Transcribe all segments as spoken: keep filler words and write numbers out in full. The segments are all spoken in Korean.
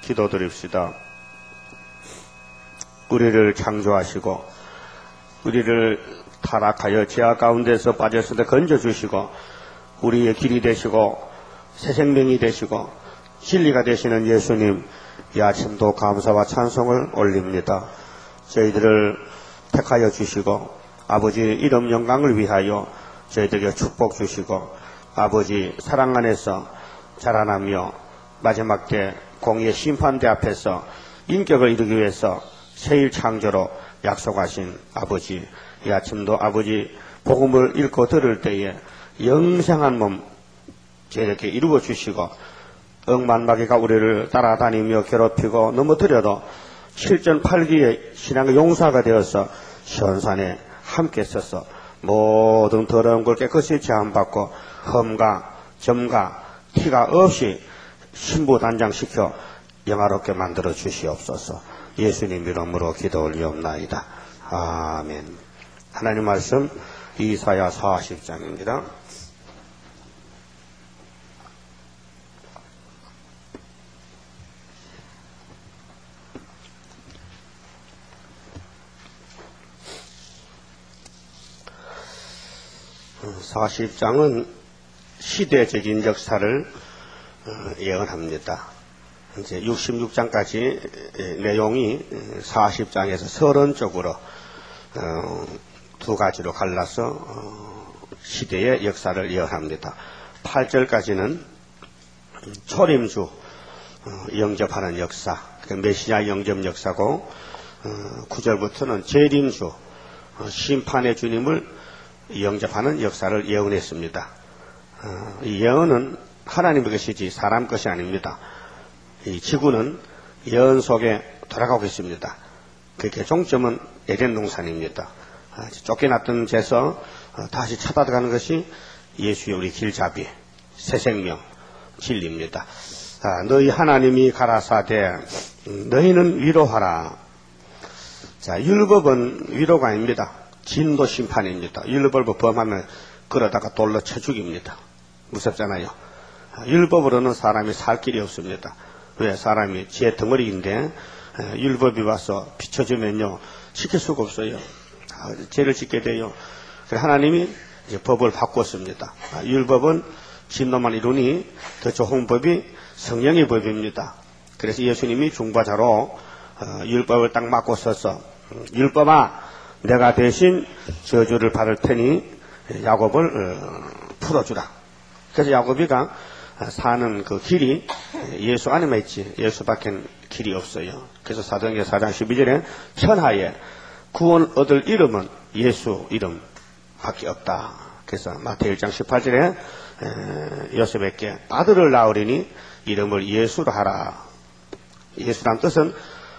기도드립시다. 우리를 창조하시고 우리를 타락하여 지하 가운데서 빠졌을 때 건져주시고 우리의 길이 되시고 새 생명이 되시고 진리가 되시는 예수님, 이 아침도 감사와 찬송을 올립니다. 저희들을 택하여 주시고 아버지 이름 영광을 위하여 저희들에게 축복 주시고 아버지 사랑 안에서 자라나며 마지막 때 공의의 심판대 앞에서 인격을 이루기 위해서 새일 창조로 약속하신 아버지, 이 아침도 아버지 복음을 읽고 들을 때에 영생한 몸 저희에게 이루어 주시고 억만마귀가 우리를 따라다니며 괴롭히고 넘어뜨려도 칠전팔기의 신앙의 용사가 되어서 시온산에 함께 서서 모든 더러운 걸 깨끗이 제한받고 흠과 점과 티가 없이 신부단장시켜 영화롭게 만들어 주시옵소서. 예수님 이름으로 기도 올리옵나이다. 아멘. 하나님 말씀 이사야 사십 장입니다. 사십 장은 시대적인 역사를 예언합니다. 이제 육십육 장까지 내용이 사십 장에서 서론적으로 두 가지로 갈라서 시대의 역사를 예언합니다. 팔 절까지는 초림주 영접하는 역사, 메시아 영접 역사고 구 절부터는 재림주 심판의 주님을 영접하는 역사를 예언했습니다. 이 예언은 하나님의 것이지 사람 것이 아닙니다. 이 지구는 예언 속에 돌아가고 있습니다. 그렇게 종점은 에덴 동산입니다. 쫓겨났던 데서 다시 찾아가는 것이 예수의 우리 길잡이, 새 생명, 진리입니다. 너희 하나님이 가라사대 너희는 위로하라. 자, 율법은 위로가 아닙니다. 진도 심판입니다. 율법을 범하면 그러다가 돌로 쳐 죽입니다. 무섭잖아요. 율법으로는 사람이 살 길이 없습니다. 왜? 사람이 제 덩어리인데 율법이 와서 비춰주면요 지킬 수가 없어요. 죄를 짓게 돼요. 하나님이 이제 법을 바꿨습니다. 율법은 진노만 이루니 더 좋은 법이 성령의 법입니다. 그래서 예수님이 중보자로 율법을 딱 맡고 서서 율법아 내가 대신 저주를 받을 테니 야곱을 풀어주라. 그래서 야곱이가 사는 그 길이 예수 안에만 있지 예수밖에 길이 없어요. 그래서 사도행전 사 장 십이 절에 천하에 구원 얻을 이름은 예수 이름밖에 없다. 그래서 마태오 일 장 십팔 절에 요셉에게 아들을 낳으리니 이름을 예수로 하라. 예수란 뜻은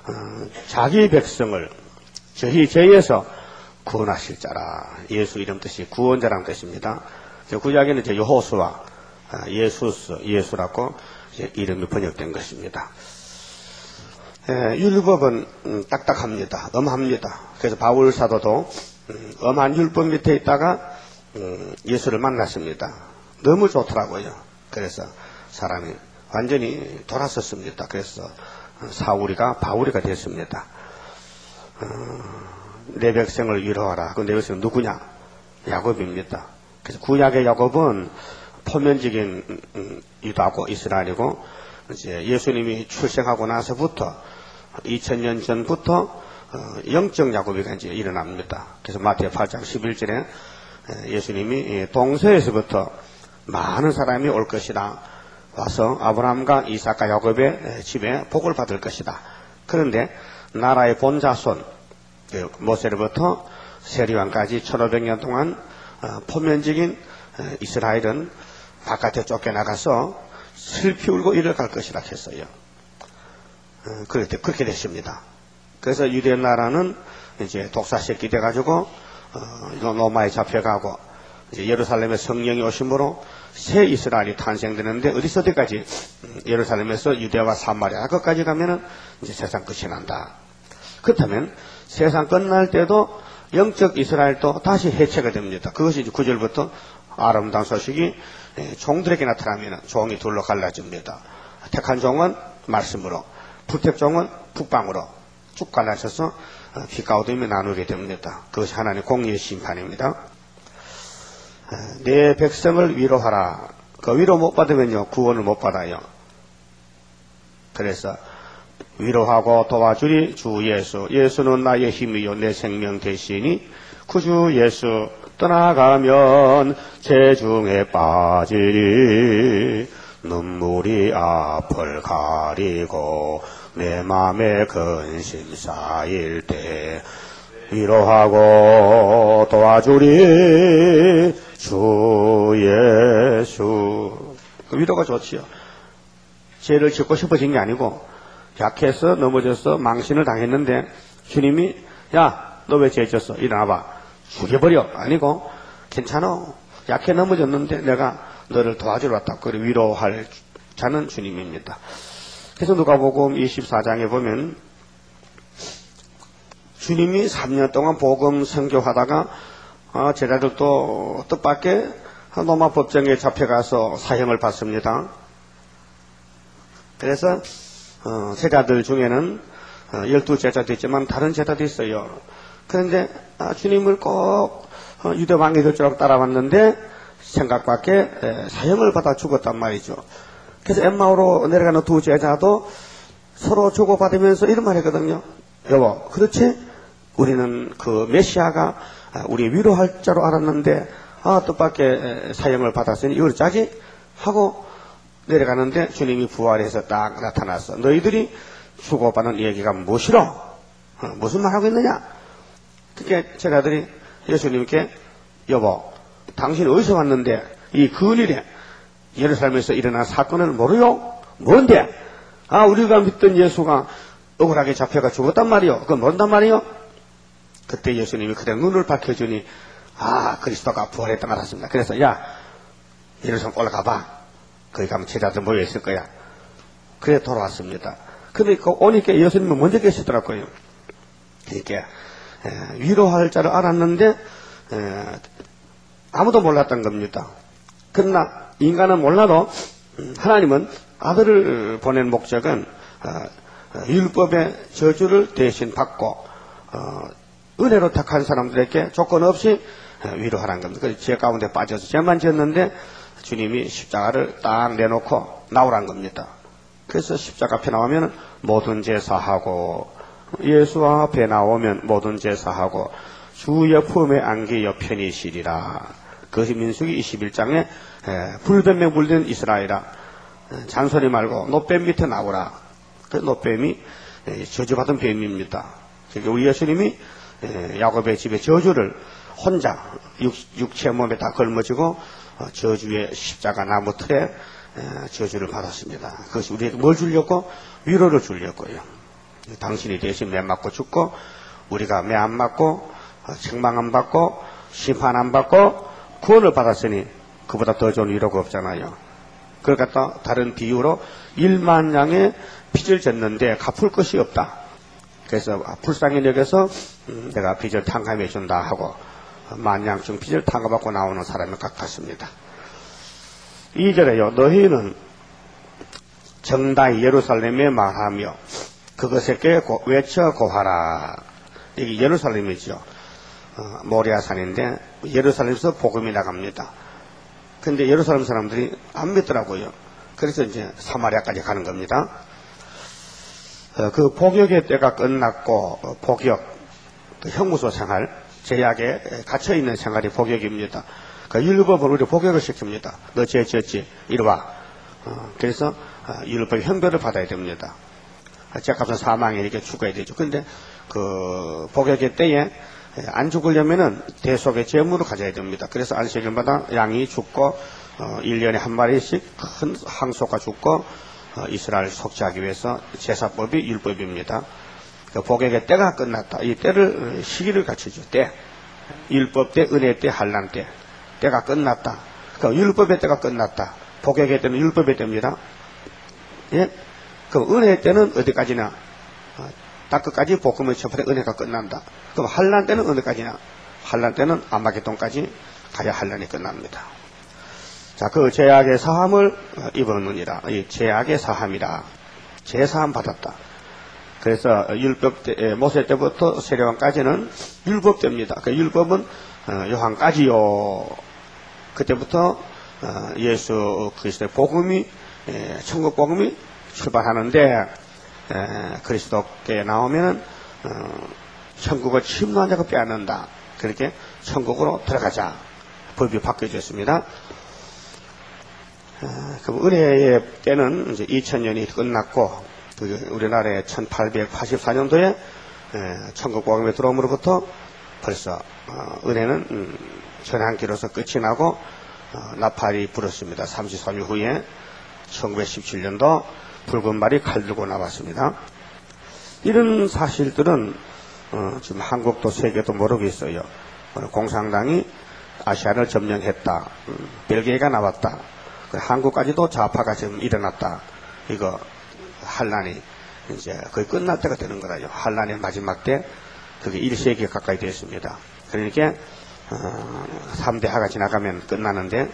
자기 백성을 저희 죄에서 구원하실 자라. 예수 이름 뜻이 구원자라는 뜻입니다. 구약에는 이제 여호수아, 예수스, 예수라고 이제 이름이 번역된 것입니다. 예, 율법은 음, 딱딱합니다. 엄합니다. 그래서 바울 사도도 음, 엄한 율법 밑에 있다가 음, 예수를 만났습니다. 너무 좋더라고요. 그래서 사람이 완전히 돌아섰습니다. 그래서 사울이가 바울이가 됐습니다. 어, 내 백성을 위로하라. 그 내 백성은 누구냐? 야곱입니다. 그래서 구약의 야곱은 포면적인 음, 유다고 이스라엘이고 이제 예수님이 출생하고 나서부터 이천 년 전부터 어, 영적 야곱이가 이제 일어납니다. 그래서 마태오 팔 장 십일 절에 예수님이 동서에서부터 많은 사람이 올 것이다. 와서 아브라함과 이삭과 야곱의 집에 복을 받을 것이다. 그런데 나라의 본자손 모세로부터 세리왕까지 천오백 년 동안 어, 포면적인 어, 이스라엘은 바깥에 쫓겨나가서 슬피 울고 이를 갈 것이라 했어요. 어, 그렇게, 그렇게 됐습니다. 그래서 유대 나라는 이제 독사새끼 돼가지고 어, 로마에 잡혀가고 이제 예루살렘에 성령이 오심으로 새 이스라엘이 탄생되는데 어디서 어디까지 음, 예루살렘에서 유대와 사마리아 끝까지 가면은 이제 세상 끝이 난다. 그렇다면 세상 끝날 때도 영적 이스라엘도 다시 해체가 됩니다. 그것이 이제 구 절부터 아름다운 소식이 종들에게 나타나면 종이 둘로 갈라집니다. 택한 종은 말씀으로, 불택종은 북방으로 쭉 갈라져서 빛과 어둠이 나누게 됩니다. 그것이 하나님의 공의의 심판입니다. 내 백성을 위로하라. 그 위로 못 받으면요 구원을 못 받아요. 그래서 위로하고 도와주리 주 예수. 예수는 나의 힘이요 내 생명 되시니 구주 예수 떠나가면 재중에 빠지리. 눈물이 앞을 가리고 내 맘에 근심 쌓일 때 위로하고 도와주리 주 예수. 그 위로가 좋지요. 죄를 짓고 싶어진 게 아니고 약해서 넘어져서 망신을 당했는데 주님이 야 너 왜 죄 졌어 일어나봐 죽여버려 아니고 괜찮아 약해 넘어졌는데 내가 너를 도와주러 왔다. 그래 위로할 자는 주님입니다. 그래서 누가복음 이십사 장에 보면 주님이 삼 년 동안 복음 선교하다가 어, 제자들도 뜻밖의 로마 법정에 잡혀가서 사형을 받습니다. 그래서 어, 제자들 중에는 어, 열두 제자도 있지만 다른 제자도 있어요. 그런데 아, 주님을 꼭 어, 유대 왕이 될 줄 알고 따라왔는데 생각 밖에 에, 사형을 받아 죽었단 말이죠. 그래서 엠마오로 내려가는 두 제자도 서로 주고받으면서 이런 말 했거든요. 여보, 그렇지? 우리는 그 메시아가 우리 위로할 자로 알았는데 아 뜻밖의 사형을 받았으니 이걸 짜지? 하고 내려가는데 주님이 부활해서 딱 나타났어. 너희들이 주고받는 얘기가 무엇이로? 어, 무슨 말하고 있느냐? 그렇게 제자들이 예수님께 여보, 당신 어디서 왔는데 이 근일에 예루살렘에서 일어난 사건을 모르요? 뭔데? 아 우리가 믿던 예수가 억울하게 잡혀가 죽었단 말이요. 그건 모른단 말이요? 그때 예수님이 그대 눈을 밝혀주니 아 그리스도가 부활했다 말았습니다. 그래서 야 예루살렘 올라가봐. 거기 가면 제자들 모여있을 거야. 그래 돌아왔습니다. 근데 그 오니까 예수님은 먼저 계시더라고요. 그러니까 에, 위로할 자를 알았는데 에, 아무도 몰랐던 겁니다. 그러나 인간은 몰라도 하나님은 아들을 보낸 목적은 어, 율법의 저주를 대신 받고 어, 은혜로 택한 사람들에게 조건 없이 위로하라는 겁니다. 그래서 죄 가운데 빠져서 죄만 지었는데 주님이 십자가를 딱 내놓고 나오란 겁니다. 그래서 십자가 앞에 나오면 모든 죄 사하고 예수 앞에 나오면 모든 죄 사하고 주의 품에 안기 여편이 시리라. 그것이 민수기 이십일 장에 불변명 불된 이스라엘아 잔소리 말고 노뱀 밑에 나오라. 그 노뱀이 저주받은 뱀입니다. 그러니까 우리 예수님이 야곱의 집에 저주를 혼자 육, 육체 몸에 다 걸머지고 저주의 십자가 나무 틀에 저주를 받았습니다. 그것이 우리에게 뭘 주려고? 위로를 주려고요. 당신이 대신 매 맞고 죽고 우리가 매 안 맞고 책망 안 받고 심판 안 받고 구원을 받았으니 그보다 더 좋은 위로가 없잖아요. 그걸 갖다 다른 비유로 일만 양의 빚을 졌는데 갚을 것이 없다. 그래서 불쌍히 여겨서 내가 빚을 탕감해 준다 하고 만냥쯤 빚을 탕감받고 나오는 사람이 같았습니다. 이 절에요. 너희는 정다이 예루살렘에 말하며 그것에게 고, 외쳐 고하라. 이게 예루살렘이죠. 어, 모리아산인데 예루살렘에서 복음이 나갑니다. 근데 예루살렘 사람들이 안 믿더라고요. 그래서 이제 사마리아까지 가는 겁니다. 어, 그 복역의 때가 끝났고 어, 복역, 그 형무소 생활, 제약에 갇혀있는 생활이 복역입니다. 그 율법을 우리 복역을 시킵니다. 너 죄 지었지? 이리 와. 어, 그래서 어, 율법 형벌을 받아야 됩니다. 죄값은 사망에 이렇게 죽어야 되죠. 근데 그 복역의 때에 안 죽으려면은 대속의 제물을 가져야 됩니다. 그래서 안식일마다 양이 죽고 어, 일 년에 한 마리씩 큰 항소가 죽고 어, 이스라엘 속죄하기 위해서 제사법이 율법입니다. 그 복역의 때가 끝났다. 이 때를 시기를 갖추죠. 때. 율법 때, 은혜 때, 환난 때. 때가 끝났다. 그 율법의 때가 끝났다. 복역의 때는 율법의 때입니다. 예? 그럼 은혜 때는 어디까지나? 어, 딱 끝까지 복음의 처벌에 은혜가 끝난다. 그럼 환난 때는 어디까지나? 환난 때는 아마겟돈까지 가야 환난이 끝납니다. 자, 그 죄악의 사함을 입었느니라. 이 죄악의 사함이라. 죄 사함 받았다. 그래서 율법 때, 모세 때부터 세례왕까지는 율법때입니다. 그 율법은 요한까지요. 그때부터 예수 그리스도의 복음이, 천국 복음이 출발하는데, 그리스도께 나오면 천국을 침노한 자가 빼앗는다. 그렇게 천국으로 들어가자. 법이 바뀌어졌습니다. 그럼 은혜의 때는 이제 이천 년이 끝났고, 우리나라의 천팔백팔십사 년도에 천국 복음에 들어옴으로부터 벌써 은혜는 전환기로서 끝이 나고 나팔이 불었습니다. 삼십삼 일 후에 천구백십칠 년도 붉은 말이 칼 들고 나왔습니다. 이런 사실들은 지금 한국도 세계도 모르고 있어요. 공산당이 아시아를 점령했다. 벨기에가 나왔다. 한국까지도 좌파가 지금 일어났다. 이거 한란이 이제 거의 끝날 때가 되는 거라요. 한란의 마지막 때 그게 일 세기 가까이 됐습니다. 그러니까 어, 삼 대 하가 지나가면 끝나는데,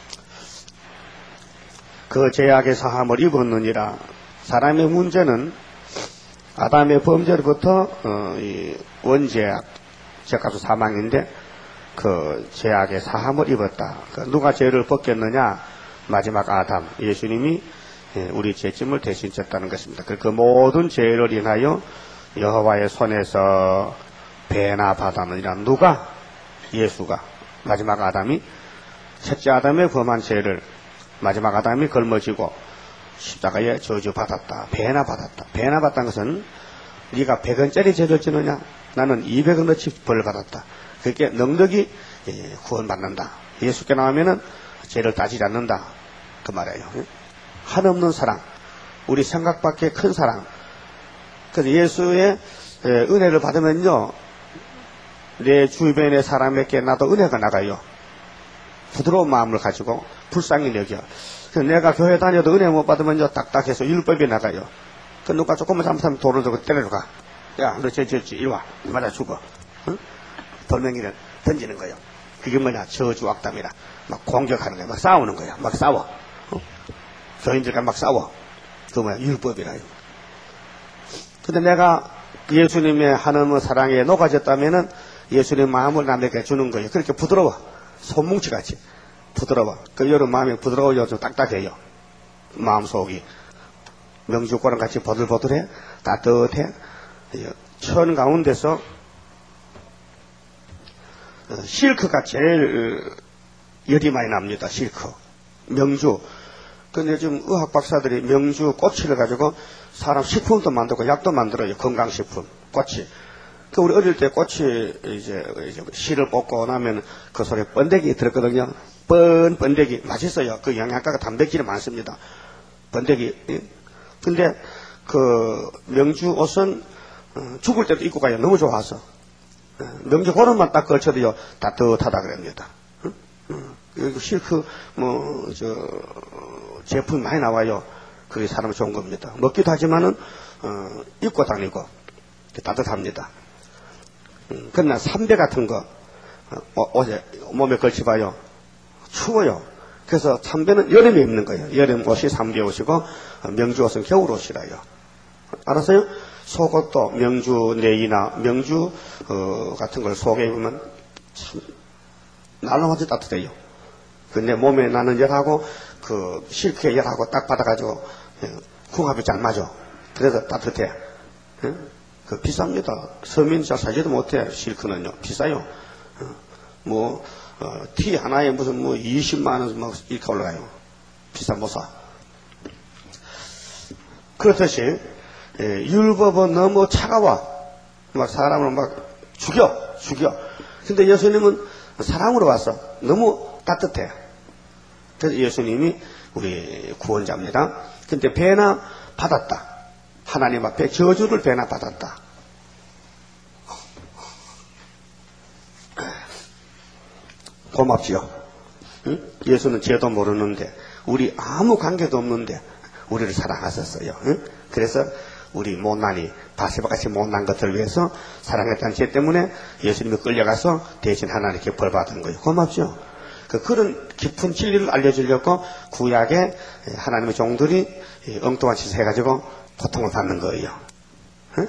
그 죄악의 사함을 입었느니라. 사람의 문제는 아담의 범죄로부터 어, 이 원죄악, 죄값은 사망인데 그 죄악의 사함을 입었다. 그 누가 죄를 벗겼느냐? 마지막 아담, 예수님이 우리 죄짐을 대신 졌다는 것입니다. 그 모든 죄를 인하여 여호와의 손에서 배나 받았느니라. 누가? 예수가. 마지막 아담이, 첫째 아담의 범한 죄를 마지막 아담이 걸머지고 십자가에 저주받았다. 배나 받았다. 배나 받다는 것은 네가 백 원짜리 죄를 지느냐? 나는 이백 원어치 벌 받았다. 그렇게 넉넉히 구원받는다. 예수께 나오면은 죄를 따지지 않는다. 그 말이에요. 한없는 사랑, 우리 생각 밖의 큰 사랑. 그래서 예수의 은혜를 받으면요, 내 주변의 사람에게 나도 은혜가 나가요. 부드러운 마음을 가지고 불쌍히 여겨. 그래서 내가 교회 다녀도 은혜 못 받으면요, 딱딱해서 율법이 나가요. 그 누가 조금만 잘못하면 돌을 들고 때려줘 가. 야, 너 죄 지었지? 이리 와. 맞아 죽어. 응? 돌멩이를 던지는 거예요. 그게 뭐냐? 저주 악담이라. 막 공격하는 거야. 막 싸우는 거야. 막 싸워. 어? 교인들과 막 싸워. 그 뭐야? 율법이라요. 근데 내가 예수님의 하나님의 사랑에 녹아졌다면은 예수님 마음을 남에게 주는 거예요. 그렇게 부드러워. 손뭉치 같이. 부드러워. 그 여러분 마음이 부드러워요. 좀 딱딱해요. 마음속이. 명주꽃랑 같이 보들보들해. 따뜻해. 천 가운데서 실크가 제일 열이 많이 납니다. 실크. 명주. 근데 지금 의학 박사들이 명주 꼬치를 가지고 사람 식품도 만들고 약도 만들어요. 건강식품. 꼬치. 그 우리 어릴 때 꼬치 이제, 이제 실을 뽑고 나면 그 속에 번데기 들었거든요. 뻔 번데기 맛있어요. 그 영양가가 단백질이 많습니다. 번데기. 근데 그 명주 옷은 죽을 때도 입고 가요. 너무 좋아서. 명주 고름만 딱 걸쳐도요 따뜻하다 그럽니다. 여기 실크 뭐 저 제품이 많이 나와요. 그게 사람 좋은 겁니다. 먹기도 하지만은 어, 입고 다니고 따뜻합니다. 음, 그러나 삼배 같은 거 어, 옷에 몸에 걸쳐봐요. 추워요. 그래서 삼배는 여름에 입는 거예요. 여름 옷이 삼배 옷이고 어, 명주 옷은 겨울 옷이라요. 알았어요? 속옷도 명주 내이나 명주 어, 같은 걸 속에 입으면 참 날라와서 따뜻해요. 근데 몸에 나는 열하고 그 실크의 열하고 딱 받아가지고 궁합이 잘 맞아. 그래서 따뜻해. 그 비쌉니다. 서민 잘 사지도 못해. 실크는요 비싸요. 뭐 티 어, 하나에 무슨 뭐 이십만 원 막 이렇게 올라가요. 비싸 못 사. 그렇듯이 예, 율법은 너무 차가워. 막 사람을 막 죽여, 죽여. 근데 예수님은 사랑으로 와서 너무 따뜻해. 그래서 예수님이 우리 구원자입니다. 근데 배나 받았다. 하나님 앞에 저주를 배나 받았다. 고맙지요. 응? 예수는 죄도 모르는데, 우리 아무 관계도 없는데 우리를 사랑하셨어요. 응? 그래서 우리 못난이 바세바같이 못난 것들을 위해서 사랑했다는 죄 때문에 예수님이 끌려가서 대신 하나님께 벌받은 거예요. 고맙죠. 그 그런 깊은 진리를 알려주려고 구약에 하나님의 종들이 엉뚱한 짓을 해가지고 고통을 받는 거예요. 에?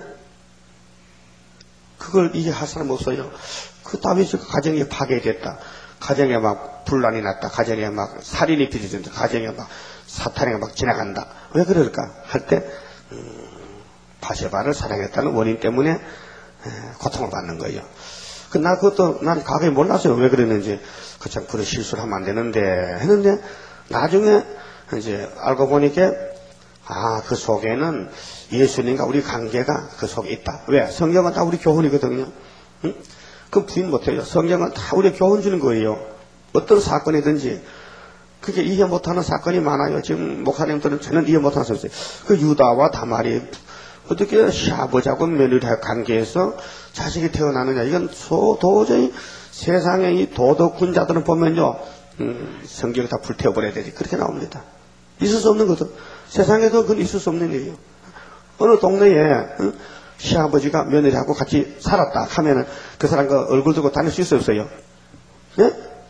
그걸 이해할 사람 없어요. 그 다윗이 가정이 파괴됐다. 가정에 막 분란이 났다. 가정에 막 살인이 비춰진다. 가정에 막 사탄이 막 지나간다. 왜 그럴까? 할 때, 음, 바세바를 사랑했다는 원인 때문에 에, 고통을 받는 거예요. 그, 나 그것도 난 과거에 몰랐어요. 왜 그랬는지. 그 참 그런 실수를 하면 안 되는데 했는데 나중에 이제 알고 보니까 아, 그 속에는 예수님과 우리 관계가 그 속에 있다. 왜? 성경은 다 우리 교훈이거든요. 응? 그럼 부인 못해요. 성경은 다 우리 교훈 주는 거예요. 어떤 사건이든지. 그게 이해 못하는 사건이 많아요. 지금 목사님들은 저는 이해 못하는 사건이 있어요. 그 유다와 다말이 어떻게 시아버지하고 며느리하고 관계에서 자식이 태어나느냐. 이건 소, 도저히 세상의 이 도덕군자들은 보면요. 음, 성경을 다 불태워버려야 되지. 그렇게 나옵니다. 있을 수 없는 거죠. 세상에도 그건 있을 수 없는 일이에요. 어느 동네에 응? 시아버지가 며느리하고 같이 살았다 하면은 그 사람과 얼굴 들고 다닐 수 있어요, 없어요? 예?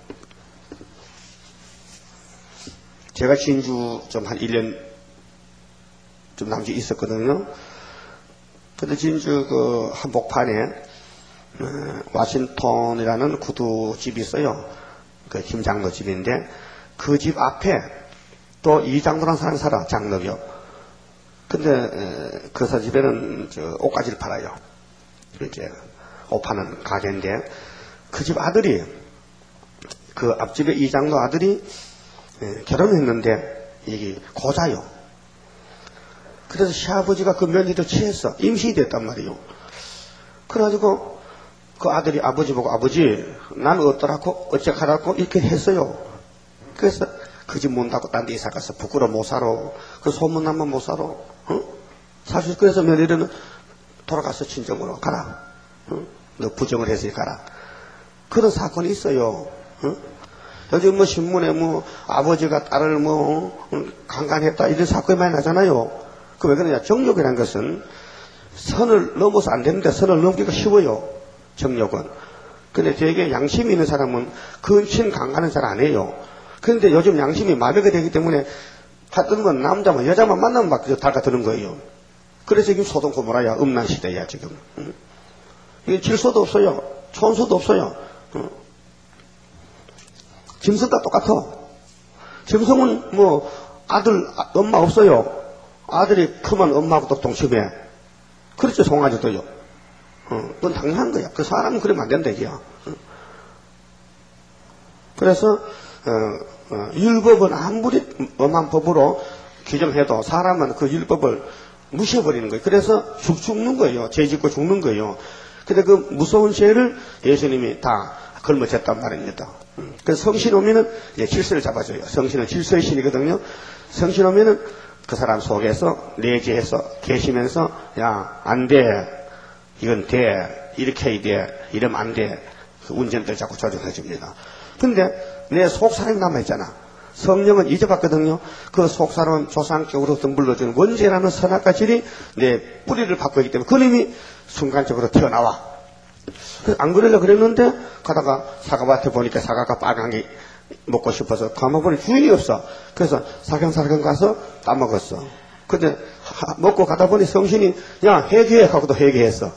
제가 진주 좀 한 일 년 좀 남짓 있었거든요. 근데 진주 그 한복판에 어, 와싱턴이라는 구두집이 있어요. 그 김장로 집인데 그 집 앞에 또 이장로라는 사람이 살아, 장로교. 근데 에, 그 집에는 저 옷가지를 팔아요. 이제 옷 파는 가게인데 그 집 아들이 그 앞집의 이장로 아들이 에, 결혼했는데 이게 고자요. 그래서 시아버지가 그 며느리를 취했어. 임신이 됐단 말이에요. 그래가지고 그 아들이 아버지 보고 아버지 난 어떠라고 어쩌하라고 이렇게 했어요. 그래서 그 집 문 닫고 딴 데 이사 가서 부끄러워 못 살아. 그 소문나면 못 살아. 응? 사실 그래서 며느리는 돌아가서 친정으로 가라. 응? 너 부정을 해서 가라. 그런 사건이 있어요. 응? 요즘 뭐 신문에 뭐 아버지가 딸을 뭐 응? 강간했다 이런 사건이 많이 나잖아요. 그 왜 그러냐? 정욕이라는 것은 선을 넘어서 안 되는데 선을 넘기가 쉬워요. 정욕은. 근데 되게 양심이 있는 사람은 근친 강간은 잘 안 해요. 그런데 요즘 양심이 마비가 되기 때문에 하여튼 건 남자만 여자만 만나면 막 달가드는 거예요. 그래서 지금 소동 고모라야 음란 시대야 지금. 응? 이게 질서도 없어요. 촌수도 없어요. 응? 짐승 다 똑같아. 짐승은 뭐 아들 엄마 없어요. 아들이 크면 엄마하고도 동침해. 그렇죠. 송아지도요. 어, 그건 당연한 거야. 그 사람은 그러면 안 된다 이게요. 어. 그래서 어, 어, 율법은 아무리 엄한 법으로 규정해도 사람은 그 율법을 무시해버리는 거예요. 그래서 죽 죽는 거예요. 죄 짓고 죽는 거예요. 근데 그 무서운 죄를 예수님이 다 걸머졌단 말입니다. 음. 그래서 성신 오면은 이제 질서를 잡아줘요. 성신은 질서의 신이거든요. 성신 오면은 그 사람 속에서 내재해서 계시면서 야, 안 돼. 이건 돼. 이렇게 해야 돼. 이러면 안 돼. 그 운전들 자꾸 조정해 줍니다. 근데 내 속사람이 남아있잖아. 성령은 잊어봤거든요. 그 속사람은 조상 쪽으로부터 물러주는 원죄라는 선악과 질이 내 뿌리를 받고 있기 때문에 그놈이 순간적으로 튀어나와. 안 그러려고 그랬는데 가다가 사과밭에 보니까 사과가 빨간 게 먹고 싶어서 가만 보니 주인이 없어. 그래서 사경사경 가서 따먹었어. 근데 하, 먹고 가다 보니 성신이 야 회개해 하고도 회개했어.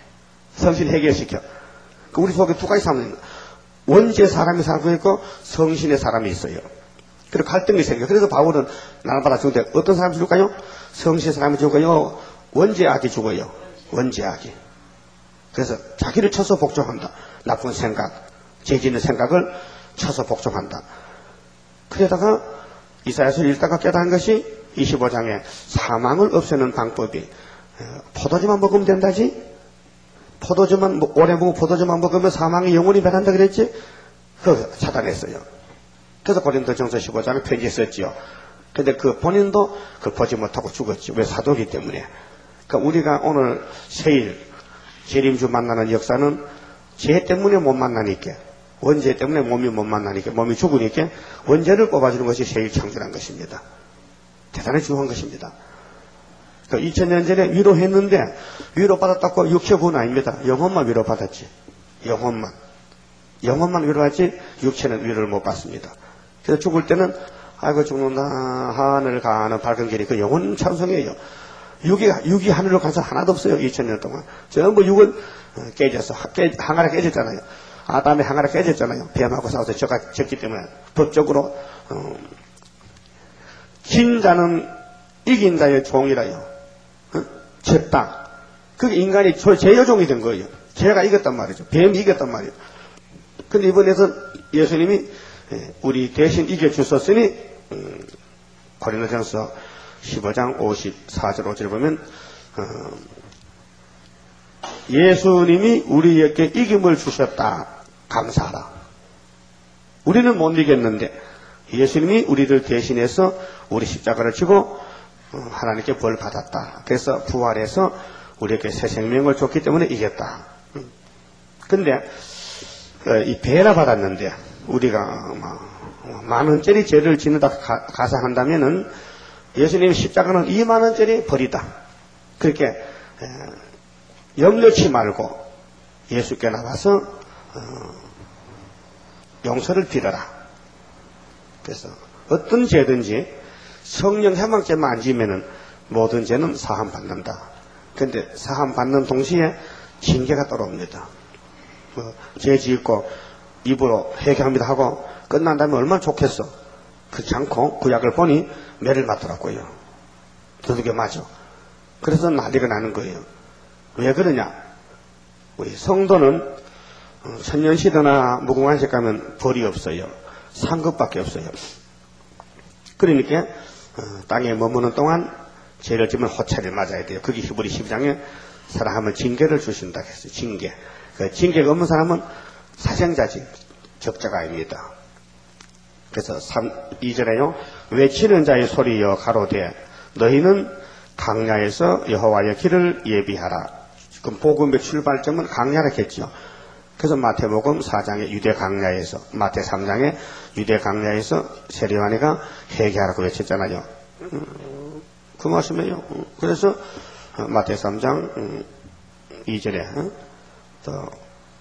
성신 회개시켜. 우리 속에 두 가지 사람이 원죄 사람이 살고 있고 성신의 사람이 있어요. 그리고 갈등이 생겨. 그래서 바울은 나를 받아 죽는데 어떤 사람이 죽을까요? 성신의 사람이 죽어요. 원죄악이 죽어요. 원죄악이. 그래서 자기를 쳐서 복종한다. 나쁜 생각, 죄 짓는 생각을 쳐서 복종한다. 그러다가 이사야서를 읽다가 깨달은 것이 이십오 장에 사망을 없애는 방법이 포도주만 먹으면 된다지? 포도주만 오래 먹고 포도주만 먹으면 사망이 영원히 변한다 그랬지? 그거 차단했어요. 그래서 고린도전서 십오 장에 편지 썼지요. 근데 그 본인도 그걸 보지 못하고 죽었지. 왜? 사도기 때문에. 그러니까 우리가 오늘 세일 재림주 만나는 역사는 죄 때문에 못 만나니까, 원죄 때문에 몸이 못 만나니까, 몸이 죽으니까 원죄를 뽑아주는 것이 세일 창조란 것입니다. 대단히 중요한 것입니다. 그러니까 이천 년 전에 위로했는데 위로받았다고 육체 구원 아닙니다. 영혼만 위로받았지. 영혼만. 영혼만 위로하지 육체는 위로를 못 받습니다. 그래서 죽을 때는 아이고 죽는다 하늘 가는 밝은 길이 그 영혼 찬송이에요. 육이, 육이 하늘로 가서 하나도 없어요. 이천 년 동안. 전부 육은 깨져서, 깨, 항아리 깨졌잖아요. 아담의 항아리 깨졌잖아요. 뱀하고 싸워서 졌, 졌기 때문에. 법적으로, 어, 진 자는 이긴 자의 종이라요. 어? 졌다. 그게 인간이 제여종이 된 거예요. 죄가 이겼단 말이죠. 뱀이 이겼단 말이에요. 근데 이번에서 예수님이 우리 대신 이겨주셨으니, 음, 고린도전서 십오 장 오십사 절 오 절을 보면, 어, 예수님이 우리에게 이김을 주셨다. 감사하라. 우리는 못 이겼는데, 예수님이 우리를 대신해서 우리 십자가를 지고, 어, 하나님께 벌 받았다. 그래서 부활해서 우리에게 새 생명을 줬기 때문에 이겼다. 근데, 어, 이 배라 받았는데, 우리가, 뭐, 만 원짜리 죄를 짓는다 가, 가상한다면은, 예수님 십자가는 이만 원짜리 벌이다. 그렇게, 에, 염려치 말고, 예수께 나와서, 어, 용서를 빌어라. 그래서, 어떤 죄든지, 성령 해망죄만 안 지면은, 모든 죄는 사함 받는다. 근데, 사함 받는 동시에, 징계가 따라옵니다. 뭐, 죄 짓고, 입으로 회개합니다 하고 끝난다면 얼마나 좋겠어. 그렇지 않고 그 약을 보니 매를 맞더라고요. 두들겨 맞아. 그래서 난리가 나는 거예요. 왜 그러냐? 우리 성도는 천년시대나 무궁화색 가면 벌이 없어요. 상급밖에 없어요. 그러니까 땅에 머무는 동안 죄를 지면 호차를 맞아야 돼요. 그게 히브리 십이 장에 사랑하면 징계를 주신다 했어요. 징계. 그 징계가 없는 사람은 사생자지, 적자가 아닙니다. 그래서 삼, 이 절에요, 외치는 자의 소리여 가로되 너희는 강야에서 여호와의 길을 예비하라. 그럼 복음의 출발점은 강야라겠죠. 그래서 마태복음 사 장에 유대 강야에서, 마태 삼 장에 유대 강야에서 세례요한이가 회개하라고 외쳤잖아요. 음, 그 말씀이에요. 그래서 마태 삼 장 음, 이 절에 어? 또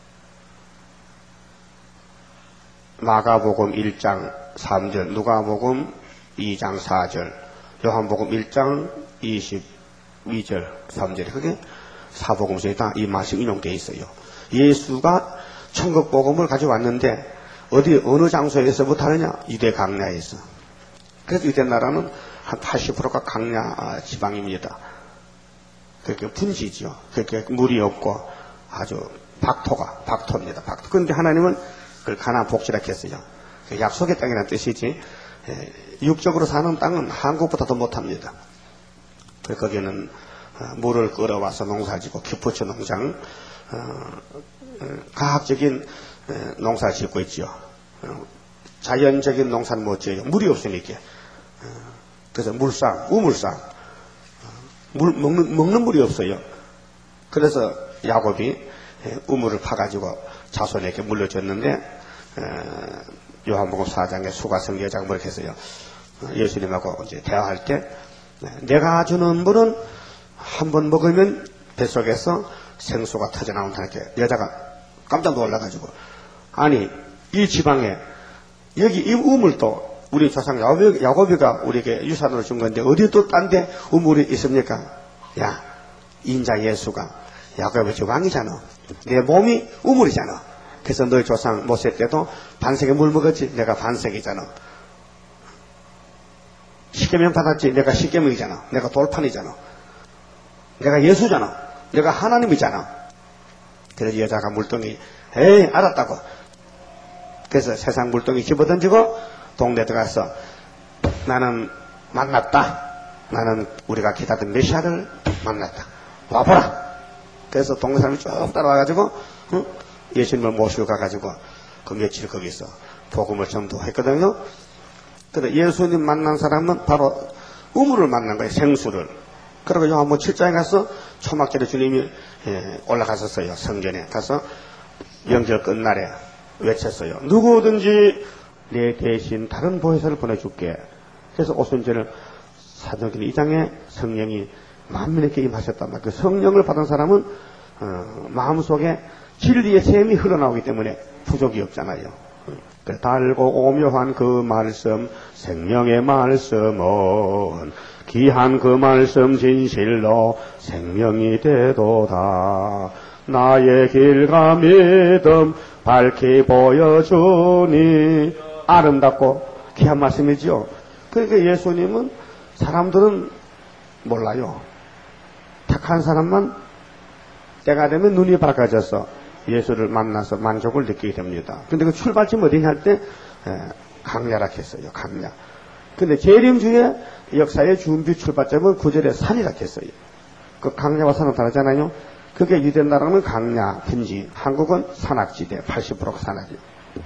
마가복음 일 장 삼 절, 누가복음 이 장 사 절, 요한복음 일 장 이십이 절 삼 절에 그게 사복음서에 다 이 말씀이 인용되어 있어요. 예수가 천국복음을 가져왔는데 어디 어느 장소에서부터 하느냐? 유대 강야에서. 그래서 유대 나라는 한 팔십 퍼센트가 강야 지방입니다. 그렇게 분지죠. 그렇게 물이 없고 아주 박토가 박토입니다. 박토. 그런데 하나님은 그걸 가나안 복지라 했어요. 약속의 땅이라는 뜻이지, 에, 육적으로 사는 땅은 한국보다 더 못합니다. 거기는 어, 물을 끌어와서 농사짓고 기프초 농장, 어, 어, 과학적인 에, 농사를 짓고 있죠. 어, 자연적인 농사는 못 지어요. 물이 없으니까. 어, 그래서 물상, 우물상, 어, 물 먹는 먹는 물이 없어요. 그래서 야곱이 에, 우물을 파가지고 자손에게 물려줬는데. 요한복음 사 장에 수가성 여자가 뭐라고 했어요. 예수님하고 이제 대화할 때 내가 주는 물은 한 번 먹으면 뱃속에서 생수가 터져나온다니까 여자가 깜짝 놀라가지고 아니 이 지방에 여기 이 우물도 우리 조상 야곱이, 야곱이가 우리에게 유산으로 준 건데 어디 또 딴 데 우물이 있습니까? 야 인자 예수가 야곱의 주 왕이잖아. 내 몸이 우물이잖아. 그래서 너희 조상 모세 때도 반세기 물 먹었지. 내가 반세기잖아. 십계명 받았지. 내가 십계명이잖아. 내가 돌판이잖아. 내가 예수잖아. 내가 하나님이잖아. 그래서 여자가 물동이 에이 알았다고. 그래서 세상 물동이 집어던지고 동네 들어가서 나는 만났다. 나는 우리가 기다리던 메시아를 만났다. 와보라. 그래서 동네 사람이 쭉 따라와가지고 응? 예수님을 모시고 가가지고 그 며칠 거기서 복음을 전도했거든요. 그래서 예수님 만난 사람은 바로 우물을 만난 거예요. 생수를. 그리고 요한복음 칠 장에 가서 초막절에 주님이 올라가셨어요. 성전에 가서 명절 끝날에 외쳤어요. 누구든지 내 대신 다른 보혜사를 보내줄게. 그래서 오순절을 사도행전 이 장에 성령이 만민에게 임하셨단 말이에요. 그 성령을 받은 사람은 어, 마음속에 진리의 샘이 흘러나오기 때문에 부족이 없잖아요. 달고 오묘한 그 말씀, 생명의 말씀은 귀한 그 말씀 진실로 생명이 되도다. 나의 길과 믿음 밝히 보여주니. 아름답고 귀한 말씀이지요. 그러니까 예수님은 사람들은 몰라요. 착한 사람만 때가 되면 눈이 밝아져서 예수를 만나서 만족을 느끼게 됩니다. 근데 그 출발점 어디냐 할 때 강야라 했어요. 강야. 근데 재림주의 역사의 준비 출발점은 구절에 산이라 했어요. 그 강야와 산은 다르잖아요. 그게 유대 나라는 강야, 분지, 한국은 산악지대, 팔십 퍼센트 산악이에요.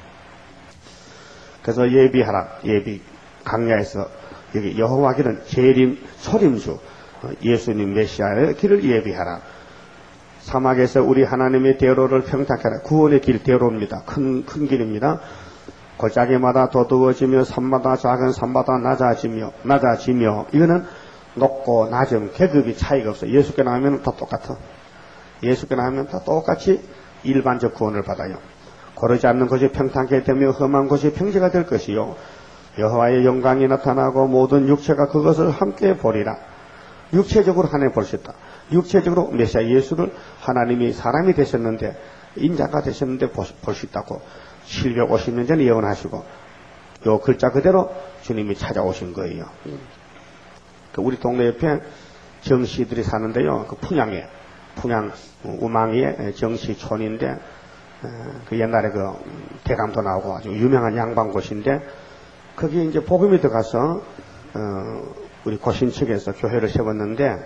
그래서 예비하라, 예비, 강야에서 여기 여호와기는 재림, 소림주, 예수님 메시아의 길을 예비하라. 사막에서 우리 하나님의 대로를 평탄케 하라. 구원의 길 대로입니다. 큰, 큰 길입니다. 골짜기마다 도두어지며 산마다 작은 산마다 낮아지며 낮아지며 이거는 높고 낮음 계급이 차이가 없어요. 예수께 나오면 다 똑같아. 예수께 나오면 다 똑같이 일반적 구원을 받아요. 고르지 않는 것이 평탄케 되며 험한 것이 평지가 될 것이요 여호와의 영광이 나타나고 모든 육체가 그것을 함께 보리라. 육체적으로 하나님 볼 수 있다. 육체적으로 메시아 예수를 하나님이 사람이 되셨는데 인자가 되셨는데 볼 수 있다고 칠백오십 년 전에 예언하시고 요 글자 그대로 주님이 찾아오신 거예요. 우리 동네 옆에 정씨들이 사는데요. 그 풍양에 풍양 우망리에 정씨촌인데 그 옛날에 그 대감도 나오고 아주 유명한 양반 곳인데 거기 이제 복음이 들어가서 어 우리 고신 측에서 교회를 세웠는데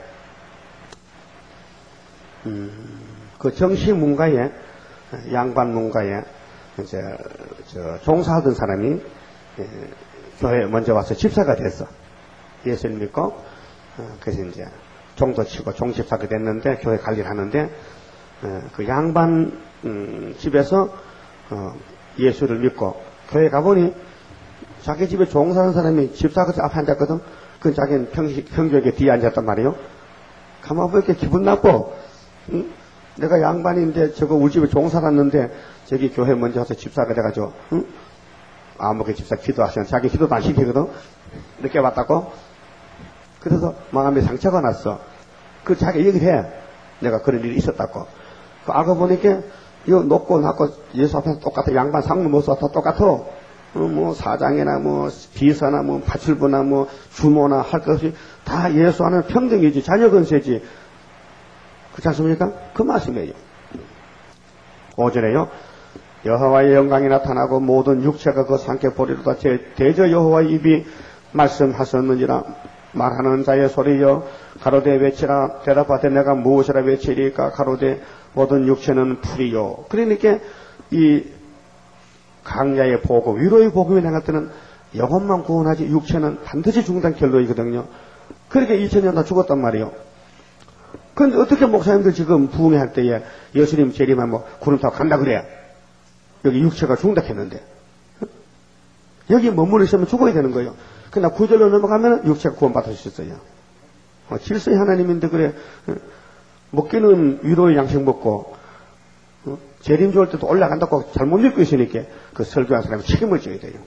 음 그 정씨 문가에 양반 문가에 이제 저 종사하던 사람이 예, 교회에 먼저 와서 집사가 됐어. 예수를 믿고 어, 그래서 이제 종도 치고 종집사가 됐는데 교회 관리를 하는데 어, 그 양반 음, 집에서 어, 예수를 믿고 교회 가보니 자기 집에 종사하는 사람이 집사가 앞에 앉았거든. 그 자기는 평, 평격에 뒤에 앉았단 말이에요. 가만 보니까 기분 나빠. 응? 내가 양반인데 저거 우리 집에 종사갔는데 저기 교회 먼저 와서 집사가 돼가지고 응? 아무개 집사 기도하시면 자기 기도도 안 시키거든. 늦게 왔다고. 그래서 마음에 상처가 났어. 그 자기 얘기를 해. 내가 그런 일이 있었다고. 그 알고 보니까 이거 높고 낮고 예수 앞에서 똑같아. 양반 상무 모습 다 똑같아. 어, 뭐 사장이나 뭐 비서나 뭐 파출부나 뭐 주모나 할 것 없이 다 예수 안에 평등이지. 자녀 건세지. 그렇지 않습니까? 그 말씀이에요. 오절에요. 여호와의 영광이 나타나고 모든 육체가 그 함께 보리로다. 대저 여호와의 입이 말씀하셨느니라. 말하는 자의 소리여 가로되 외치라. 대답하되 내가 무엇이라 외치리까. 가로되 모든 육체는 풀이요. 그러니까 이 강야의 복음, 위로의 복음이 나갈 때는 영혼만 구원하지 육체는 반드시 죽는다는 결론이거든요. 그러니까 이천 년 다 죽었단 말이에요. 그런데 어떻게 목사님들 지금 부흥할 때에 예수님 재림하면 뭐 구름 타고 간다 그래야 여기 육체가 죽는다 했는데 여기 머물러 있으면 죽어야 되는 거예요. 그러나 구절로 넘어가면 육체가 구원받을 수 있어요. 어, 질서의 하나님인데 그래 먹기는 위로의 양식 먹고 어, 재림 좋을 때도 올라간다고 잘못 믿고 있으니까 그 설교한 사람이 책임을 져야 돼요.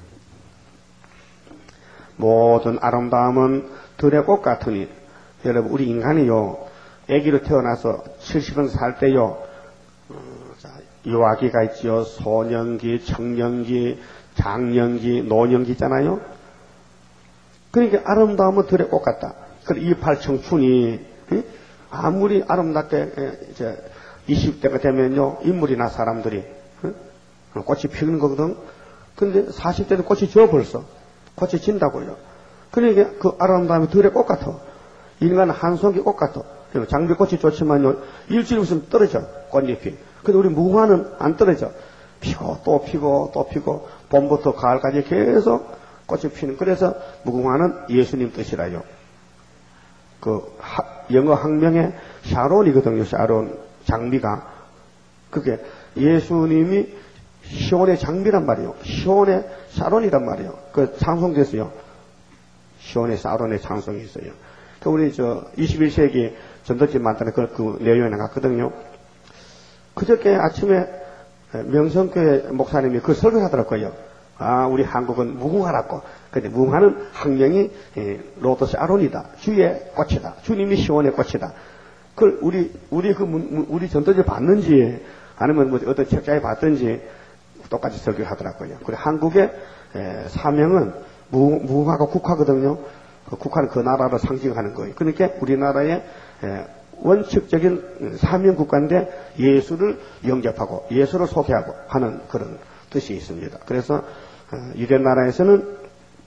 모든 아름다움은 들의 꽃 같으니 여러분 우리 인간이요 아기로 태어나서 칠십 년 살 때요 어, 유아기가 있지요. 소년기, 청년기, 장년기, 노년기 있잖아요. 그러니까 아름다움은 들의 꽃 같다. 그래 이팔 청춘이 에? 아무리 아름답게 이제 이십 대가 되면요 인물이나 사람들이 에? 꽃이 피는 거거든. 근데 사십 대는 꽃이 져 벌써 꽃이 진다고요. 그러니까 그 아름다움이 들의 꽃 같아. 인간은 한 송이 꽃 같아. 장미꽃이 좋지만요 일주일 있으면 떨어져 꽃잎이. 근데 우리 무궁화는 안 떨어져. 피고 또 피고 또 피고 봄부터 가을까지 계속 꽃이 피는. 그래서 무궁화는 예수님 뜻이라요. 그 하, 영어 학명의 샤론이거든요. 샤론 장미가. 그게 예수님이 시온의 장미란 말이에요. 시온의 샤론이란 말이에요. 그 찬송됐어요. 시온의 샤론의 찬송이 있어요. 그 우리 저 이십일 세기 전도집 만드는 그, 그 내용에 나갔거든요. 그저께 아침에 명성교회 목사님이 그 설교를 하더라고요. 아, 우리 한국은 무궁화라고. 근데 무궁화는 학명이 예, 로터스 아론이다. 주의 꽃이다. 주님이 시온의 꽃이다. 그걸 우리 우리 그 우리 전도지 봤는지 아니면 뭐 어떤 책자에 봤든지 똑같이 설교하더라고요. 그래 한국의 에, 사명은 무, 무궁화가 국화거든요. 그 국화는 그 나라를 상징하는 거예요. 그러니까 우리나라의 에, 원칙적인 사명 국가인데 예수를 영접하고 예수를 소개하고 하는 그런 뜻이 있습니다. 그래서 어, 유대 나라에서는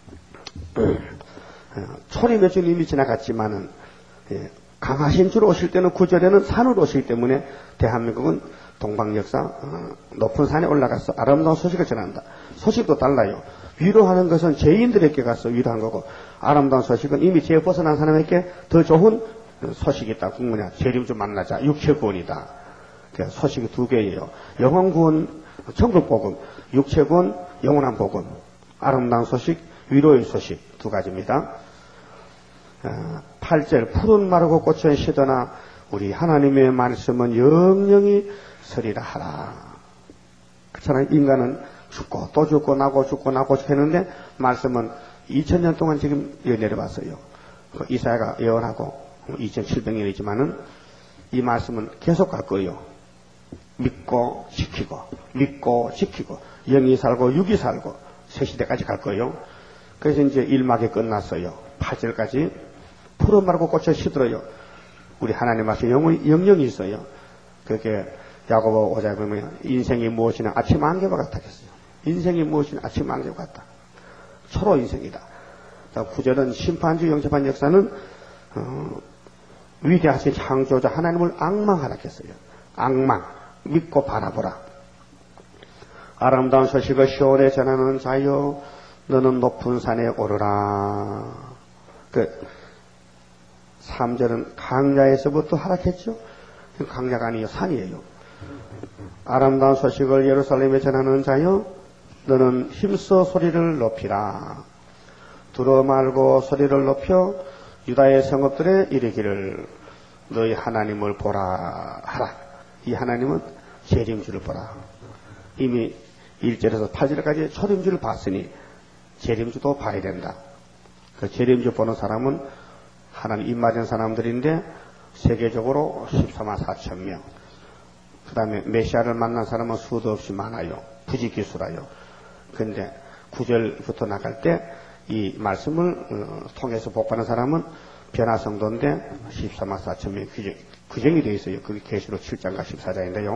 초림의 주님이 지나갔지만은 예, 강하신 주로 오실 때는 구절에는 산으로 오시기 때문에 대한민국은 동방역사 어, 높은 산에 올라가서 아름다운 소식을 전한다. 소식도 달라요. 위로하는 것은 죄인들에게 가서 위로한 거고 아름다운 소식은 이미 죄 벗어난 사람에게 더 좋은 소식이 있다. 국문이야. 재림 좀 만나자. 육체구원이다. 소식이 두 개예요. 영혼구원, 천국복음, 육체구원, 영원한 복음. 아름다운 소식, 위로의 소식 두 가지입니다. 팔 절 푸른 마르고 꽃은 시더나 우리 하나님의 말씀은 영영이 서리라 하라. 그렇잖아요. 인간은 죽고 또 죽고 나고 죽고 나고 했는데 말씀은 이천 년 동안 지금 내려왔어요. 그 이사야가 예언하고 이천칠백 년이지만은 이 말씀은 계속 갈 거예요. 믿고 지키고 믿고 지키고 영이 살고 육이 살고 새 시대까지 갈 거예요. 그래서 이제 일막이 끝났어요. 팔 절까지 푸른 마르고 꽃을 시들어요. 우리 하나님 말씀 영혼이 영영이 있어요. 그렇게 야고보 오 장 보면 인생이 무엇이냐 아침 안개와 같았겠어요. 인생이 무엇이냐 아침 안개와 같다. 초로 인생이다. 구 절은 심판주 영접한 역사는 어, 위대하신 창조자 하나님을 악망하라 했어요. 악망 믿고 바라보라. 아름다운 소식을 시온에 전하는 자여 너는 높은 산에 오르라. 그 삼 절은 강야에서부터 하락했죠. 강야가 아니에요. 산이에요. 아름다운 소식을 예루살렘에 전하는 자여 너는 힘써 소리를 높이라. 두려 말고 소리를 높여 유다의 성읍들에 이르기를 너희 하나님을 보라 하라. 이 하나님은 재림주를 보라. 이미 일 절에서 팔 절까지 초림주를 봤으니 재림주도 봐야 된다. 그 재림주 보는 사람은 하나님 입맞은 사람들인데 세계적으로 십사만 사천 명. 그 다음에 메시아를 만난 사람은 수도 없이 많아요. 부지기수라요. 그런데 구 절부터 나갈 때 이 말씀을 어, 통해서 복받는 사람은 변화성도인데 십사만 사천 명 규정, 규정이 되어 있어요. 그게 계시록 칠 장과 십사 장인데요.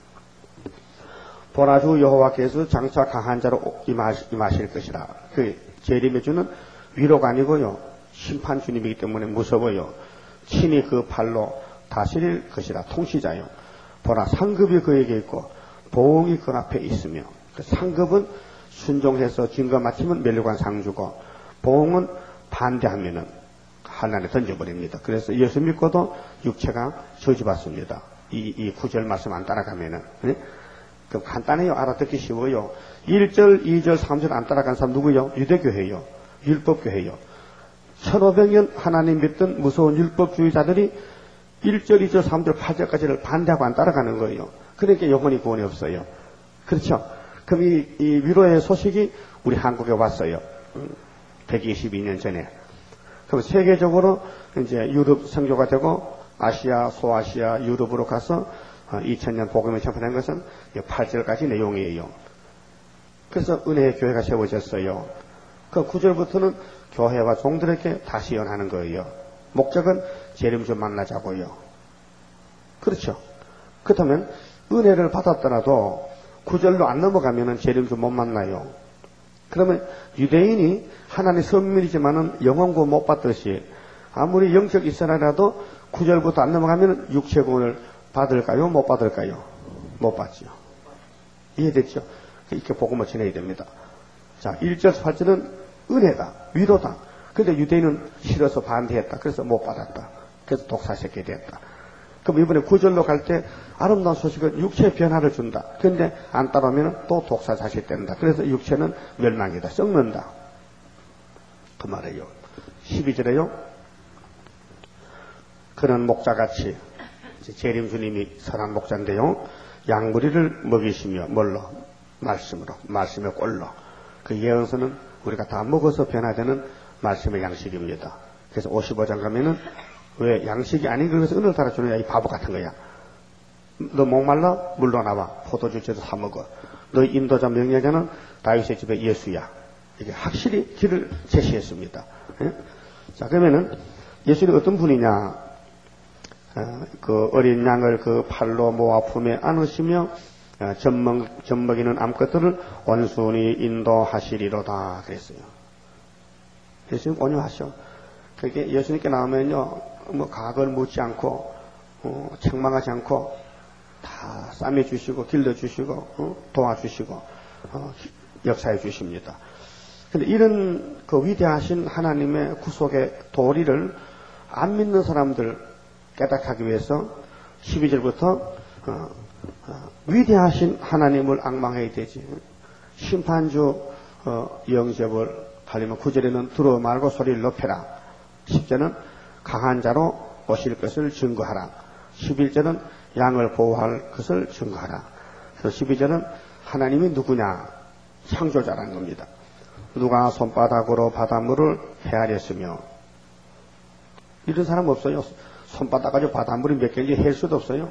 보라주 여호와께서 장차 강한 자로 임하실 것이라. 그 재림해 주는 위로가 아니고요. 심판 주님이기 때문에 무서워요. 친히 그 팔로 다스릴 것이라. 통치자요. 보라 상급이 그에게 있고 보응이 그 앞에 있으며 그 상급은 순종해서 증거 마치면 멸류관 상 주고 보응은 반대하면은 한란에 던져버립니다. 그래서 예수 믿고도 육체가 저주받습니다. 이, 이 구절 말씀 안 따라가면은. 네? 그럼 간단해요. 알아듣기 쉬워요. 일 절, 이 절, 삼 절 안 따라간 사람 누구요? 유대교회요. 율법교회요. 천오백 년 하나님 믿던 무서운 율법주의자들이 일 절, 이 절, 삼 절, 팔 절까지를 반대하고 안 따라가는 거예요. 그러니까 영혼이 구원이 없어요. 그렇죠? 그럼 이, 이 위로의 소식이 우리 한국에 왔어요. 백이십이 년 전에. 그럼 세계적으로 이제 유럽 선교가 되고 아시아, 소아시아, 유럽으로 가서 이천 년 복음을 전파한 것은 팔 절까지 내용이에요. 그래서 은혜의 교회가 세워졌어요. 그 구 절부터는 교회와 종들에게 다시 연하는 거예요. 목적은 재림주 만나자고요. 그렇죠. 그렇다면 은혜를 받았더라도 구 절로 안 넘어가면은 재림주 못 만나요. 그러면 유대인이 하나님의 선민이지만은 영원구원 못 받듯이 아무리 영적 이스라엘이라도 구 절부터 안 넘어가면은 육체구원을 받을까요? 못 받을까요? 못 받죠. 이해됐죠? 이렇게 복음을 전해야 됩니다. 자, 일 절, 팔 절은 은혜다, 위로다. 근데 유대인은 싫어서 반대했다. 그래서 못 받았다. 그래서 독사시키게 됐다. 그럼 이번에 구 절로 갈 때 아름다운 소식은 육체의 변화를 준다. 근데 안 따라오면 또 독사 자식된다. 그래서 육체는 멸망이다. 썩는다. 그 말이에요. 십이 절에요. 그는 목자같이 재림 주님이 선한 목자인데요. 양무리를 먹이시며 뭘로? 말씀으로. 말씀의 꼴로. 그 예언서는 우리가 다 먹어서 변화되는 말씀의 양식입니다. 그래서 오십오 장 가면은 왜 양식이 아닌 걸 그래서 은을 달아주느냐, 이 바보 같은 거야. 너 목말라? 물로 나와. 포도주 줘서 사 먹어. 너희 인도자 명예자는 다윗의 집의 예수야. 이게 확실히 길을 제시했습니다. 예? 자, 그러면은 예수는 어떤 분이냐? 어, 그 어린 양을 그 팔로 모아 품에 안으시며 어, 젖먹, 젖먹이는 암컷들을 온순히 인도하시리로다 그랬어요. 예수님 온유하셔. 그게 예수님께 나오면요, 뭐 각을 묻지 않고 어, 책망하지 않고 다 싸매 주시고 길러 주시고 어, 도와주시고 어, 역사해 주십니다. 근데 이런 그 위대하신 하나님의 구속의 도리를 안 믿는 사람들 깨닫게 하기 위해서 십이 절부터 어, 어, 위대하신 하나님을 앙망해야 되지. 심판주 어, 영접을 하려면 구 절에는 들어 말고 소리를 높여라. 십 절은 강한 자로 오실 것을 증거하라. 십일 절은 양을 보호할 것을 증거하라. 그래서 십이 절은 하나님이 누구냐? 창조자라는 겁니다. 누가 손바닥으로 바닷물을 헤아렸으며, 이런 사람 없어요. 손바닥 가지고 바닷물이 몇 개인지 헬 수도 없어요.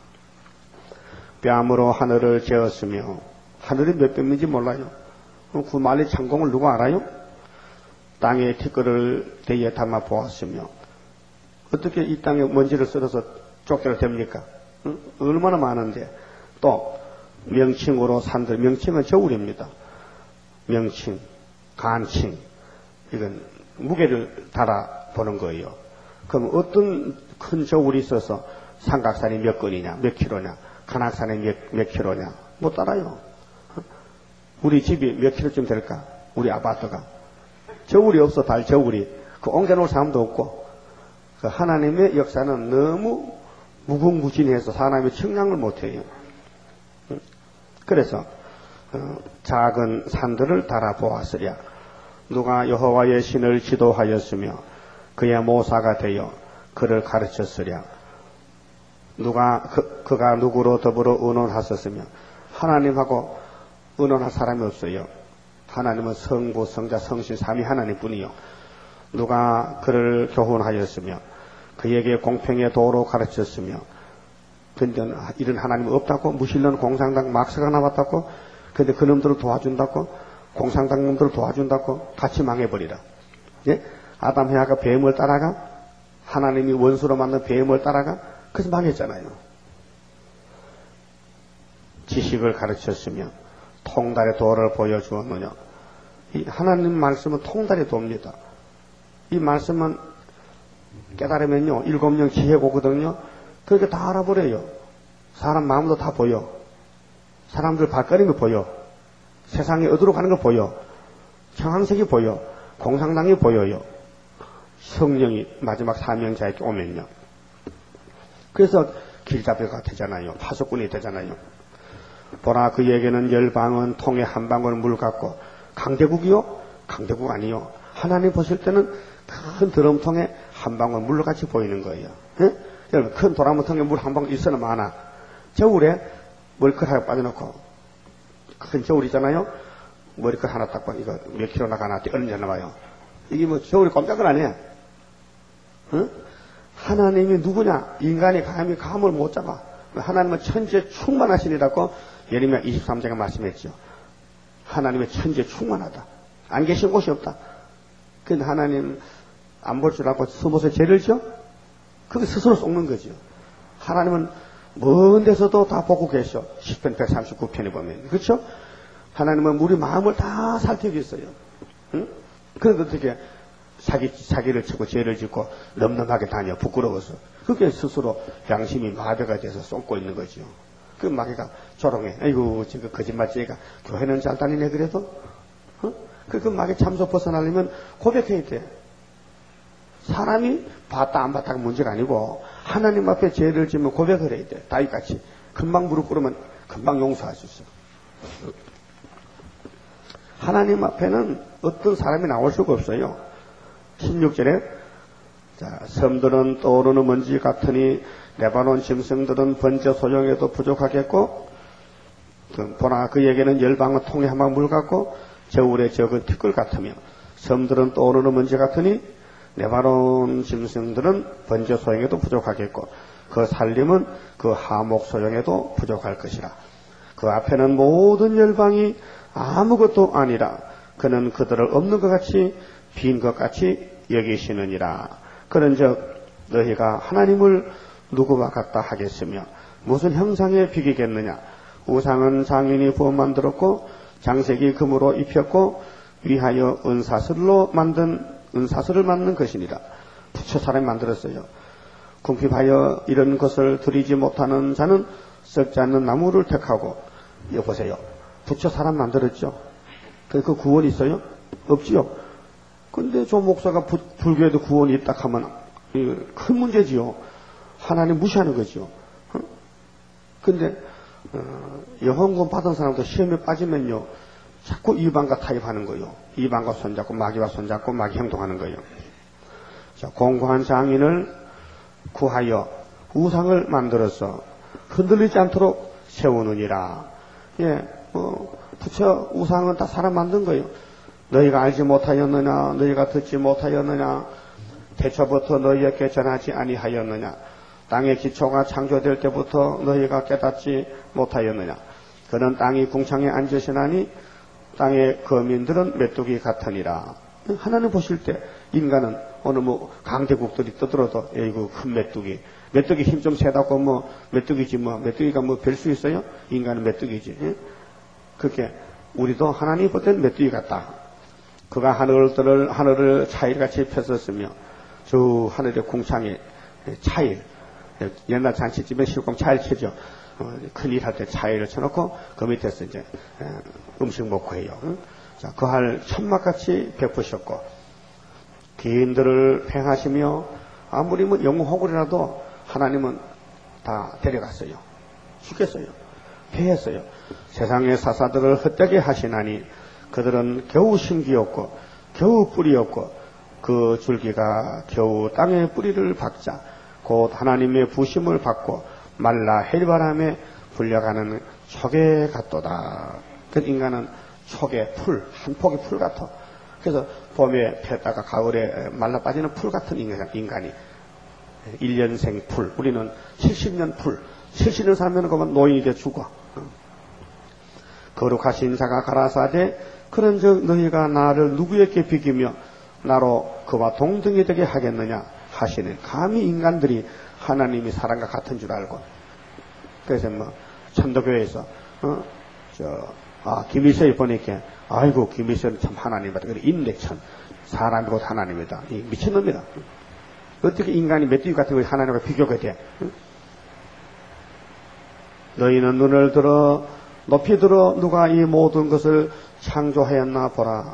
뺨으로 하늘을 재었으며, 하늘이 몇 뼘인지 몰라요. 그 말의 창공을 누가 알아요? 땅에 티끌을 대에 담아 보았으며, 어떻게 이 땅에 먼지를 썰어서 쫓겨도 됩니까? 응? 얼마나 많은데. 또 명칭으로 산들, 명칭은 저울입니다. 명칭, 간칭, 이건 무게를 달아보는 거예요. 그럼 어떤 큰 저울이 있어서 삼각산이 몇 건이냐, 몇 킬로냐, 간악산이 몇, 몇 킬로냐, 못 따라요. 우리 집이 몇 킬로쯤 될까? 우리 아파트가. 저울이 없어, 달 저울이. 그 옮겨놓을 사람도 없고. 그 하나님의 역사는 너무 무궁무진해서 사람이 측량을 못해요. 그래서 어, 작은 산들을 달아보았으랴. 누가 여호와의 신을 지도하였으며 그의 모사가 되어 그를 가르쳤으랴. 누가 그, 그가 누구로 더불어 의논하셨으며, 하나님하고 의논할 사람이 없어요. 하나님은 성부, 성자, 성신, 삼위 하나님뿐이요. 누가 그를 교훈하였으며 그에게 공평의 도로 가르쳤으며, 근데 이런 하나님은 없다고, 무신론 공산당 막스가 나왔다고, 근데 그놈들을 도와준다고, 공산당 놈들을 도와준다고, 같이 망해버리라. 예? 아담 해아가 뱀을 따라가, 하나님이 원수로 만든 뱀을 따라가, 그래서 망했잖아요. 지식을 가르쳤으며 통달의 도를 보여주었느냐. 이 하나님 말씀은 통달의 도입니다. 이 말씀은 깨달으면요, 일곱 영 지혜고거든요. 그렇게 다 알아버려요. 사람 마음도 다 보여. 사람들 발걸음이 보여. 세상이 어디로 가는 거 보여. 청황색이 보여. 공산당이 보여요. 성령이 마지막 사명자에게 오면요. 그래서 길잡이가 되잖아요. 파수꾼이 되잖아요. 보라, 그에게는 열방은 통에 한 방울 물 같고, 강대국이요? 강대국 아니요. 하나님 보실 때는 큰 드럼통에 한 방울 물같이 보이는 거예요. 예? 여러분, 큰 도라무통에 물 한 방울 있어나 많아. 저울에 머리카락 빠져놓고, 큰 저울 있잖아요? 머리카락 하나 딱 봐. 이거 몇 킬로 나가나, 얼마나 나와요. 이게 뭐 저울이 꼼짝을 안 해. 응? 하나님이 누구냐? 인간이 감히 감을 못 잡아. 하나님은 천지에 충만하시니라고 예레미야 이십삼 장에 말씀했죠. 하나님의 천지에 충만하다. 안 계신 곳이 없다. 근데 하나님 안 볼 줄 알고 숨어서 죄를 지어? 그게 스스로 속는 거죠. 하나님은 먼 데서도 다 보고 계셔. 시편 백삼십구 편에 보면. 그렇죠? 하나님은 우리 마음을 다 살피고 있어요. 응? 그런데 어떻게 자기, 자기를 치고 죄를 짓고 넘넘하게 다녀, 부끄러워서. 그게 스스로 양심이 마비가 돼서 쏟고 있는 거죠. 그 마귀가 조롱해. 아이고, 지금 거짓말쟁이가 교회는 잘 다니네, 그래도? 어? 그, 그 마귀 참소 벗어나려면 고백해야 돼. 사람이 봤다, 안 봤다가 문제가 아니고, 하나님 앞에 죄를 지면 고백을 해야 돼. 다윗같이. 금방 무릎 꿇으면 금방 용서할 수 있어. 하나님 앞에는 어떤 사람이 나올 수가 없어요. 십육 절에 자, 섬들은 떠오르는 먼지 같으니 레바논 짐승들은 번제 소용에도 부족하겠고, 보나 그에게는 열방은 통에 한 방 물 같고, 저울의 적은 티끌 같으며 섬들은 떠오르는 먼지 같으니 네바론 짐승들은 번제 소용에도 부족하겠고 그 살림은 그 하목 소용에도 부족할 것이라. 그 앞에는 모든 열방이 아무것도 아니라 그는 그들을 없는 것 같이 빈 것 같이 여기시느니라. 그런즉 너희가 하나님을 누구와 같다 하겠으며 무슨 형상에 비기겠느냐. 우상은 장인이 부어 만들었고 장색이 금으로 입혔고 위하여 은사슬로 만든 은사슬을 만든 것이니라. 부처 사람이 만들었어요. 궁핍하여 이런 것을 드리지 못하는 자는 썩지 않는 나무를 택하고. 여기 보세요. 부처 사람 만들었죠. 그 구원 있어요? 없지요. 근데 저 목사가 부, 불교에도 구원이 있다 하면 큰 문제지요. 하나님 무시하는 거지요. 어? 근데 어, 영혼구원 받은 사람도 시험에 빠지면요 자꾸 이방과 타협하는 거예요. 이방과 손잡고 마귀와 손잡고 마귀 행동하는 거예요. 자, 공고한 장인을 구하여 우상을 만들어서 흔들리지 않도록 세우느니라. 예, 뭐 부처 우상은 다 사람 만든 거예요. 너희가 알지 못하였느냐, 너희가 듣지 못하였느냐, 태초부터 너희에게 전하지 아니하였느냐, 땅의 기초가 창조될 때부터 너희가 깨닫지 못하였느냐. 그는 땅이 궁창에 앉으시나니 땅의 거민들은 메뚜기 같으니라. 하나님 보실 때 인간은 어느 뭐 강대국들이 떠들어도 에이구 큰 메뚜기, 메뚜기 힘 좀 세다고 뭐 메뚜기지 뭐 메뚜기가 뭐 별 수 있어요? 인간은 메뚜기지. 예? 그렇게 우리도 하나님 볼 때는 메뚜기 같다. 그가 하늘들을 하늘을 차일같이 폈었으며 저 하늘의 궁창에 차일, 옛날 잔치집에 실공 차일 치죠. 어, 큰일 할 때 차일을 쳐놓고 그 밑에서 이제 에, 음식 먹고 해요. 응? 자, 그 할 천막같이 베푸셨고 기인들을 행하시며 아무리 뭐 영웅호굴이라도 하나님은 다 데려갔어요. 죽였어요. 패했어요. 세상의 사사들을 헛되게 하시나니 그들은 겨우 심기였고 겨우 뿌리였고 그 줄기가 겨우 땅에 뿌리를 박자 곧 하나님의 부심을 받고 말라 헬바람에 불려가는 촉에 같도다. 그 인간은 촉의 풀, 한 폭의 풀 같아. 그래서 봄에 폈다가 가을에 말라 빠지는 풀 같은 인간, 인간이 일 년생 풀, 우리는 칠십 년 풀, 칠십 년 살면 그만 노인이 돼 죽어. 거룩하신 자가 가라사대 그런즉 너희가 나를 누구에게 비기며 나로 그와 동등이 되게 하겠느냐 하시는. 감히 인간들이 하나님이 사람과 같은 줄 알고. 그래서 뭐 천도교회에서 어, 저 아, 김일성이 보니까 아이고 김일성은 참 하나님이다. 그래 인내천 사람이 곧 하나님이다. 이 미친놈이다. 어떻게 인간이 메뚜기 같은 거 하나님과 비교가 돼? 응? 너희는 눈을 들어 높이 들어 누가 이 모든 것을 창조하였나 보라.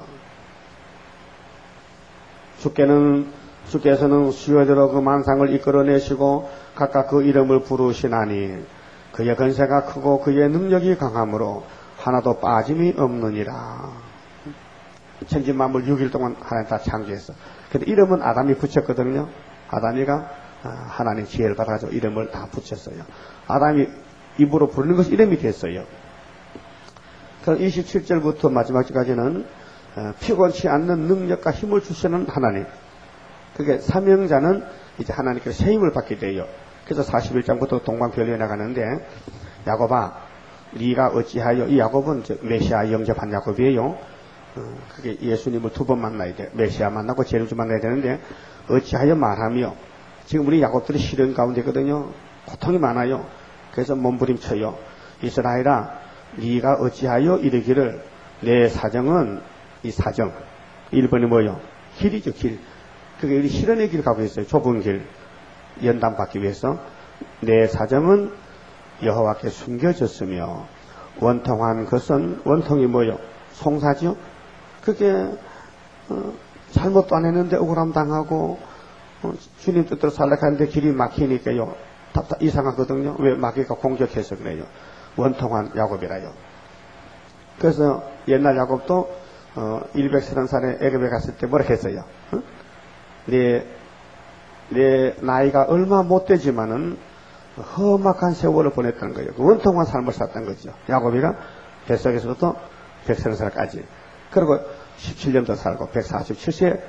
주께는 주께서는 수요대로 그 만상을 이끌어내시고 각각 그 이름을 부르시나니 그의 건세가 크고 그의 능력이 강함으로 하나도 빠짐이 없느니라. 천지만물 육 일 동안 하나님 다 창조했어. 근데 이름은 아담이 붙였거든요. 아담이가 하나님 지혜를 받아가지고 이름을 다 붙였어요. 아담이 입으로 부르는 것이 이름이 됐어요. 그래서 이십칠 절부터 마지막 절까지는 피곤치 않는 능력과 힘을 주시는 하나님. 그게 사명자는 이제 하나님께서 새 힘을 받게 돼요. 그래서 사십일 장부터 동방변리에 나가는데 야곱아 네가 어찌하여, 이 야곱은 메시아 영접한 야곱이에요. 어, 그게 예수님을 두 번 만나야 돼. 메시아 만나고 제루주 만나야 되는데 어찌하여 말하며, 지금 우리 야곱들이 시련 가운데거든요. 고통이 많아요. 그래서 몸부림쳐요. 이스라엘아 네가 어찌하여 이르기를 내 사정은, 이 사정 일 번이 뭐요? 길이죠. 길. 그게 우리 실현의 길 가고 있어요. 좁은 길 연단받기 위해서. 내 사정은 여호와께 숨겨졌으며 원통한 것은, 원통이 뭐요? 송사죠. 그게 어, 잘못도 안 했는데 억울함 당하고 어, 주님 뜻대로 살려고 하는데 길이 막히니까요 답답 이상하거든요. 왜? 마귀가 공격해서 그래요. 원통한 야곱이라요. 그래서 옛날 야곱도 어, 백삼십 살에 애굽에 갔을 때 뭐라 했어요? 어? 내, 내 나이가 얼마 못 되지만은 험악한 세월을 보냈다는 거예요. 원통한 삶을 살았다는 거죠. 야곱이가 뱃속에서부터 백삼십 살까지. 그리고 십칠 년 더 살고 백사십칠 세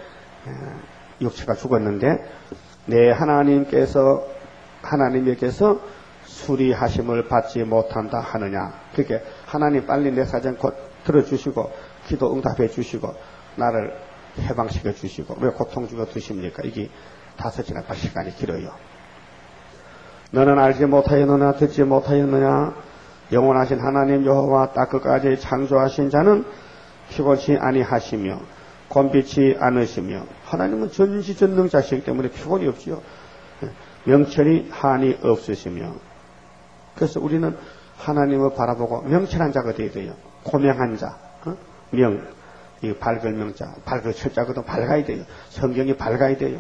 육체가 죽었는데 내 하나님께서 하나님께서 수리하심을 받지 못한다 하느냐. 그렇게 하나님 빨리 내 사정 곧 들어주시고 기도 응답해 주시고 나를 해방시켜 주시고 왜 고통 주고 두십니까? 이게 다섯이나 팔 시간이 길어요. 너는 알지 못하였느냐 듣지 못하였느냐. 영원하신 하나님 여호와 딱 끝까지 창조하신 자는 피곤치 아니하시며 곤비치 않으시며 하나님은 전지전능자시기 때문에 피곤이 없지요. 명철이 한이 없으시며 그래서 우리는 하나님을 바라보고 명철한 자가 되어야 돼요. 고명한 자, 어? 명, 이 밝을 명자, 밝을 철자거든 밝아야 돼요. 성경이 밝아야 돼요.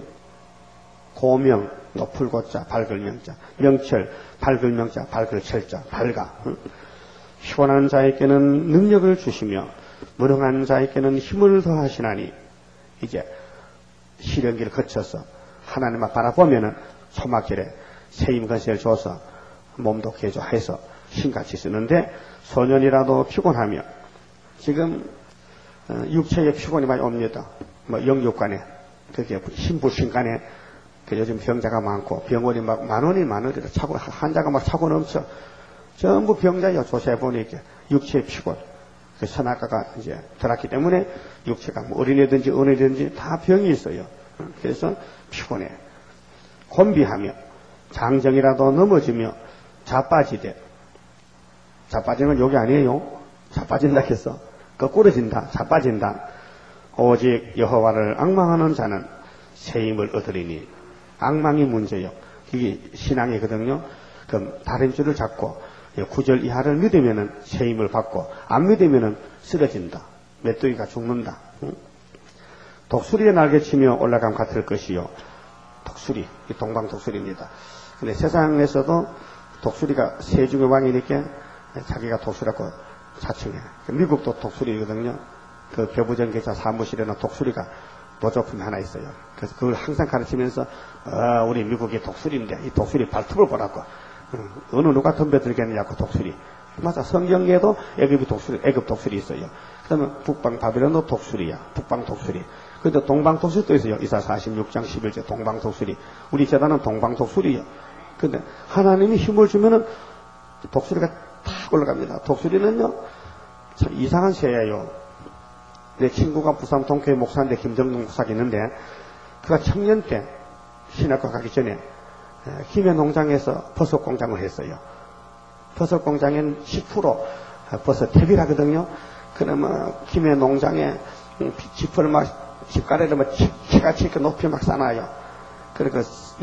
고명, 높을 고자, 밝을 명자, 명철, 밝을 명자, 밝을 철자, 밝아. 어? 피곤한 자에게는 능력을 주시며 무능한 자에게는 힘을 더하시나니 이제 시련기를 거쳐서 하나님만 바라보면은 초막절에 세임 건세를 줘서 몸도 개조해서 신같이 쓰는데 소년이라도 피곤하며 지금 육체의 피곤이 많이 옵니다. 뭐 영육간에 그게 신부신간에 그 요즘 병자가 많고 병원이 막 만원이 만원이라 차고 환자가 막 차고 넘쳐 전부 병자요. 조사해 보니까 육체의 피곤. 그 선악과가 이제 들었기 때문에 육체가 뭐 어린애든지 어린애든지 다 병이 있어요. 그래서 피곤해. 곤비하며 장정이라도 넘어지며 자빠지되 자빠지는 욕이 아니에요. 자빠진다 해서 거꾸러진다. 자빠진다. 오직 여호와를 앙망하는 자는 세임을 얻으리니 앙망이 문제요. 이게 신앙이거든요. 그럼 다른 줄을 잡고 구절 이하를 믿으면은 세임을 받고 안 믿으면은 쓰러진다. 메뚜기가 죽는다. 응? 독수리에 날개치며 올라감 같을 것이요. 독수리, 이 동방 독수리입니다. 근데 세상에서도 독수리가 세중의 왕이니까 자기가 독수리라고 자칭해. 미국도 독수리거든요. 그 교부전 기자 사무실에는 독수리가 보조품이 하나 있어요. 그래서 그걸 항상 가르치면서 어, 우리 미국이 독수리인데 이 독수리 발톱을 보라고. 응, 어느 누가 덤벼들겠느냐고 독수리. 맞아. 성경에도 애굽이 독수리, 애굽 독수리 있어요. 그러면 북방 바벨론도 독수리야. 북방 독수리. 그런데 동방 독수리도 있어요. 이사 사십육 장 십일 절 동방 독수리. 우리 재단은 동방 독수리예요. 근데 하나님이 힘을 주면은 독수리가 탁 올라갑니다. 독수리는요, 참 이상한 새예요. 내 친구가 부산 동교회 목사인데 김정동 목사가 있는데 그가 청년 때 신학과 가기 전에 김해 농장에서 버섯 공장을 했어요. 버섯 공장엔 십 퍼센트 버섯 퇴비라거든요. 그러면 김해 농장에 짚을 막 집가래를 막 키같이 이렇게 높이 막 싸놔요. 그러니까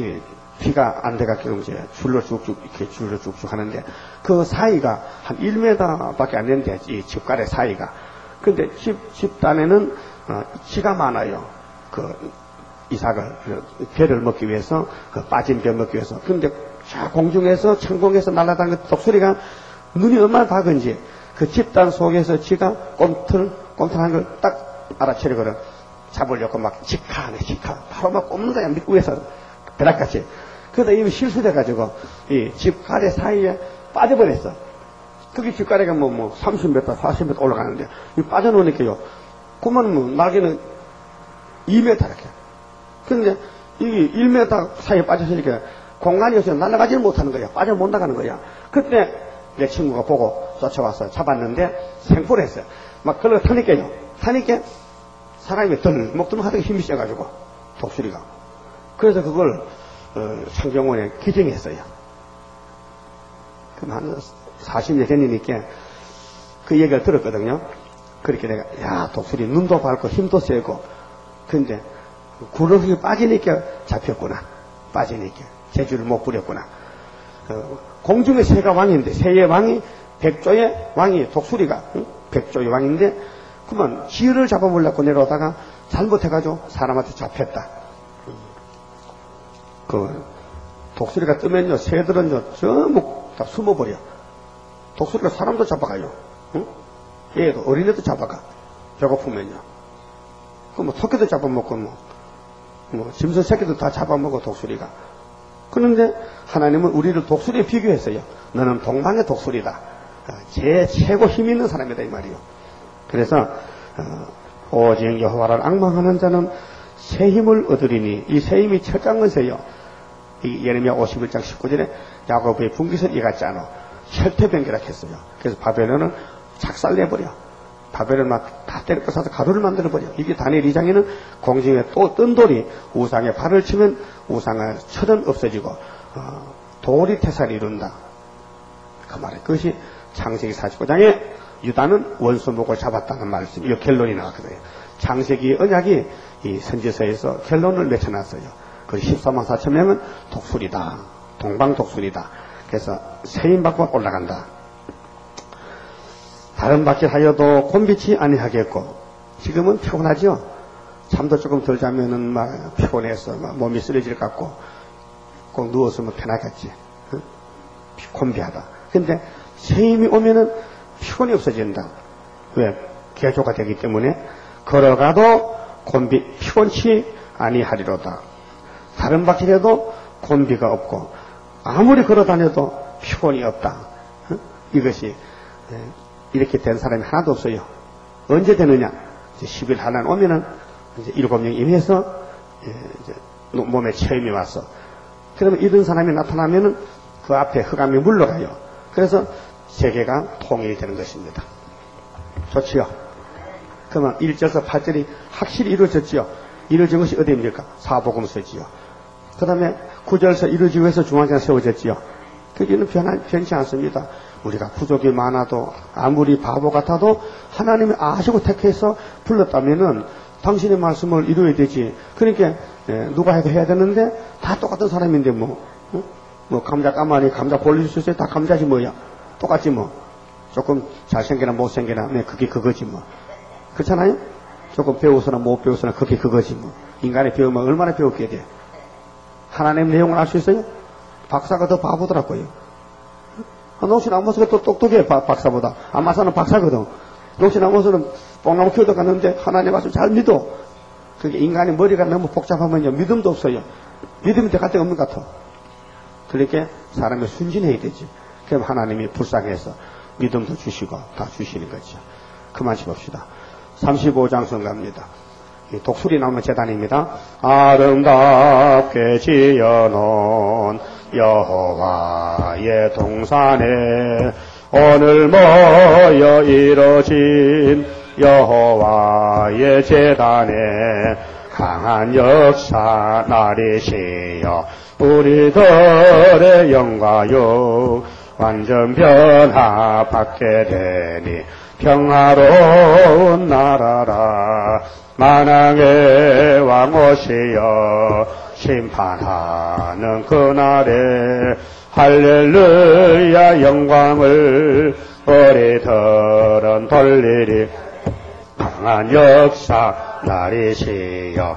비가 안 돼가지고 이제 줄로 쭉쭉 이렇게 줄로 쭉쭉 하는데 그 사이가 한 일 미터밖에 안 되는데 이 집가래 사이가. 근데 집 집단에는 어, 쥐가 많아요. 그 이삭을 그 배를 먹기 위해서 그 빠진 배 먹기 위해서. 근데 저 공중에서 천공에서 날아다니는 그 독수리가 눈이 얼마나 밝은지 그 집단 속에서 쥐가 꼼틀 꼼틀한 걸 딱 알아채려거든. 잡으려고 막 직하네 직하 바로 막 꼽는 거야. 위에서 벼락같이. 그러다 이미 실수돼가지고 이 집가래 사이에 빠져버렸어. 그게 집가래가 뭐, 뭐, 삼십 미터, 사십 미터 올라가는데, 이 빠져놓으니까요. 그만 뭐, 날개는 이 미터 이렇게. 근데, 이게 일 미터 사이에 빠졌으니까, 공간이 없어서 날아가지를 못하는 거야. 빠져 못 나가는 거야. 그때, 내 친구가 보고 쫓아와서 잡았는데, 생포를 했어요. 막 걸어 타니까요. 타니까, 사람이 덜, 목덜 하다가 힘이 세가지고, 독수리가. 그래서 그걸, 어, 창경원에 기증했어요. 그럼 한, 사십 년 전이니까 그 얘기를 들었거든요. 그렇게 내가 야 독수리 눈도 밝고 힘도 세고 근데 구렁이 빠지니까 잡혔구나. 빠지니까 재주를 못 부렸구나. 어, 공중의 새가 왕인데 새의 왕이 백조의 왕이 독수리가 응? 백조의 왕인데 그만 쥐를 잡아보려고 내려오다가 잘못해가지고 사람한테 잡혔다. 그 독수리가 뜨면요 새들은요 전부 다 숨어버려. 독수리가 사람도 잡아가요. 응? 얘도 어린애도 잡아가. 배고프면요. 그 뭐 토끼도 잡아먹고 뭐, 뭐 짐승 새끼도 다 잡아먹어 독수리가. 그런데 하나님은 우리를 독수리에 비교했어요. 너는 동방의 독수리다. 제 최고 힘 있는 사람이다 이 말이요. 그래서 어, 오직 여호와를 앙망하는 자는 새 힘을 얻으리니 이 새 힘이 철장건세요. 이 예레미야 오십일 장 십구 절에 야곱의 분깃을 이같지 않아 혈태병기라 했어요. 그래서 바벨론은 작살내버려. 바벨론 막 다 때려 부숴서 가루를 만들어버려. 이게 다니엘 이 장에는 공중에 또 뜬 돌이 우상에 발을 치면 우상의 철은 없어지고 어, 돌이 태산을 이룬다. 그 말에 그것이 창세기 사십구 장에 유다는 원수목을 잡았다는 말씀, 이 결론이 나왔거든요. 창세기 언약이 이 선지서에서 결론을 맺혀놨어요. 그 십사만 사천 명은 독수리다. 동방 독수리다. 그래서 세임 받고 올라간다. 다른 밖을 하여도 곤비치 아니하겠고, 지금은 피곤하죠? 잠도 조금 덜 자면은 막 피곤해서 막 몸이 쓰러질 것 같고, 꼭 누웠으면 편하겠지. 응? 곤비하다. 근데 세임이 오면은 피곤이 없어진다. 왜? 개조가 되기 때문에 걸어가도 곤비, 피곤치 아니하리로다. 다른 밖이라도 곤비가 없고 아무리 걸어다녀도 피곤이 없다. 응? 이것이 이렇게 된 사람이 하나도 없어요. 언제 되느냐? 이제 십 일 하나 오면은 이제 일곱 명 임해서 이제 몸에 체험이 왔어. 그러면 이런 사람이 나타나면은 그 앞에 흑암이 물러가요. 그래서 세계가 통일이 되는 것입니다. 좋지요? 그러면 일 절에서 팔 절이 확실히 이루어졌지요. 이루어진 것이 어디입니까? 사복음서지요. 그 다음에 구 절에서 이루어지기 위해서 중앙장 세워졌지요. 그게는 변하, 변치 않습니다. 우리가 부족이 많아도 아무리 바보 같아도 하나님이 아시고 택해서 불렀다면은 당신의 말씀을 이루어야 되지. 그러니까 예, 누가 해도 해야 되는데 다 똑같은 사람인데 뭐, 어? 뭐 감자 까마니 감자 볼릴 수 있어요? 다 감자지 뭐야. 똑같지 뭐. 조금 잘생기나 못생기나 네, 그게 그거지 뭐. 그렇잖아요? 조금 배우서나 못 배우서나 그게 그거지 뭐. 인간이 배우면 얼마나 배웠게 돼. 하나님 내용을 알 수 있어요? 박사가 더 바보더라고요. 농신 아모스가 또 똑똑해 박, 박사보다. 아마사는 박사거든. 농신 아모스는 뽕나무 키우다 갔는데 하나님 말씀 잘 믿어. 그게 인간의 머리가 너무 복잡하면요 믿음도 없어요. 믿음이 될 데가 없는 것 같아. 그러니까 사람이 순진해야 되지. 그럼 하나님이 불쌍해서 믿음도 주시고 다 주시는 거죠. 그만 봅시다. 삼십오 장 성가입니다. 독수리 나오는 재단입니다. 아름답게 지어놓은 여호와의 동산에 오늘 모여 이뤄진 여호와의 재단에 강한 역사 나리시여 우리들의 영광요 완전 변화받게 되니 평화로운 나라라 만왕의 왕 오시여 심판하는 그날에 할렐루야 영광을 우리들은 돌리리 강한 역사 나리시여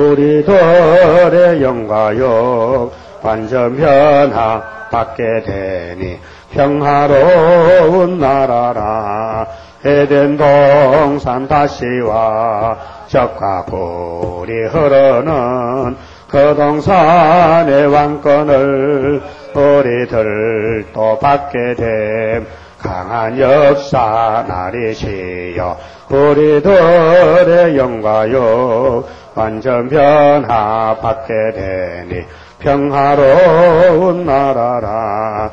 우리들의 영광요 완전 변화 받게 되니 평화로운 나라라 에덴 동산 다시와 적과 꿀이 흐르는 그 동산의 왕권을 우리들도 받게 됨 강한 역사 나리시여 우리들의 영광요 완전 변화 받게 되니 평화로운 나라라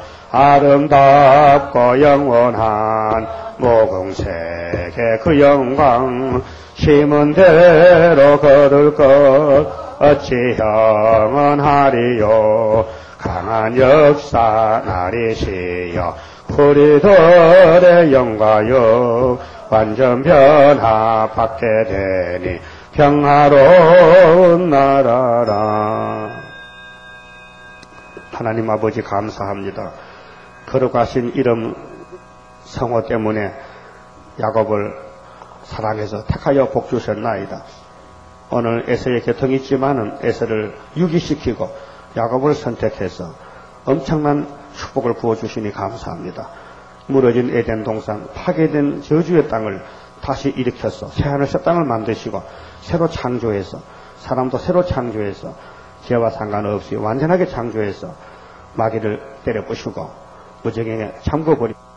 아름답고 영원한 모공색의 그 영광 심은 대로 거둘 것 어찌 영원하리요 강한 역사 나리시여 우리들의 영광요 완전 변화 받게 되니 평화로운 나라라. 하나님 아버지 감사합니다. 거룩하신 이름 성호 때문에 야곱을 사랑해서 택하여 복 주셨나이다. 오늘 에서의 교통이 있지만은 에서를 유기시키고 야곱을 선택해서 엄청난 축복을 부어주시니 감사합니다. 무너진 에덴 동산, 파괴된 저주의 땅을 다시 일으켜서 새하늘 새 땅을 만드시고 새로 창조해서 사람도 새로 창조해서 죄와 상관없이 완전하게 창조해서 마귀를 때려 부수고 무정행에 잠궈버리고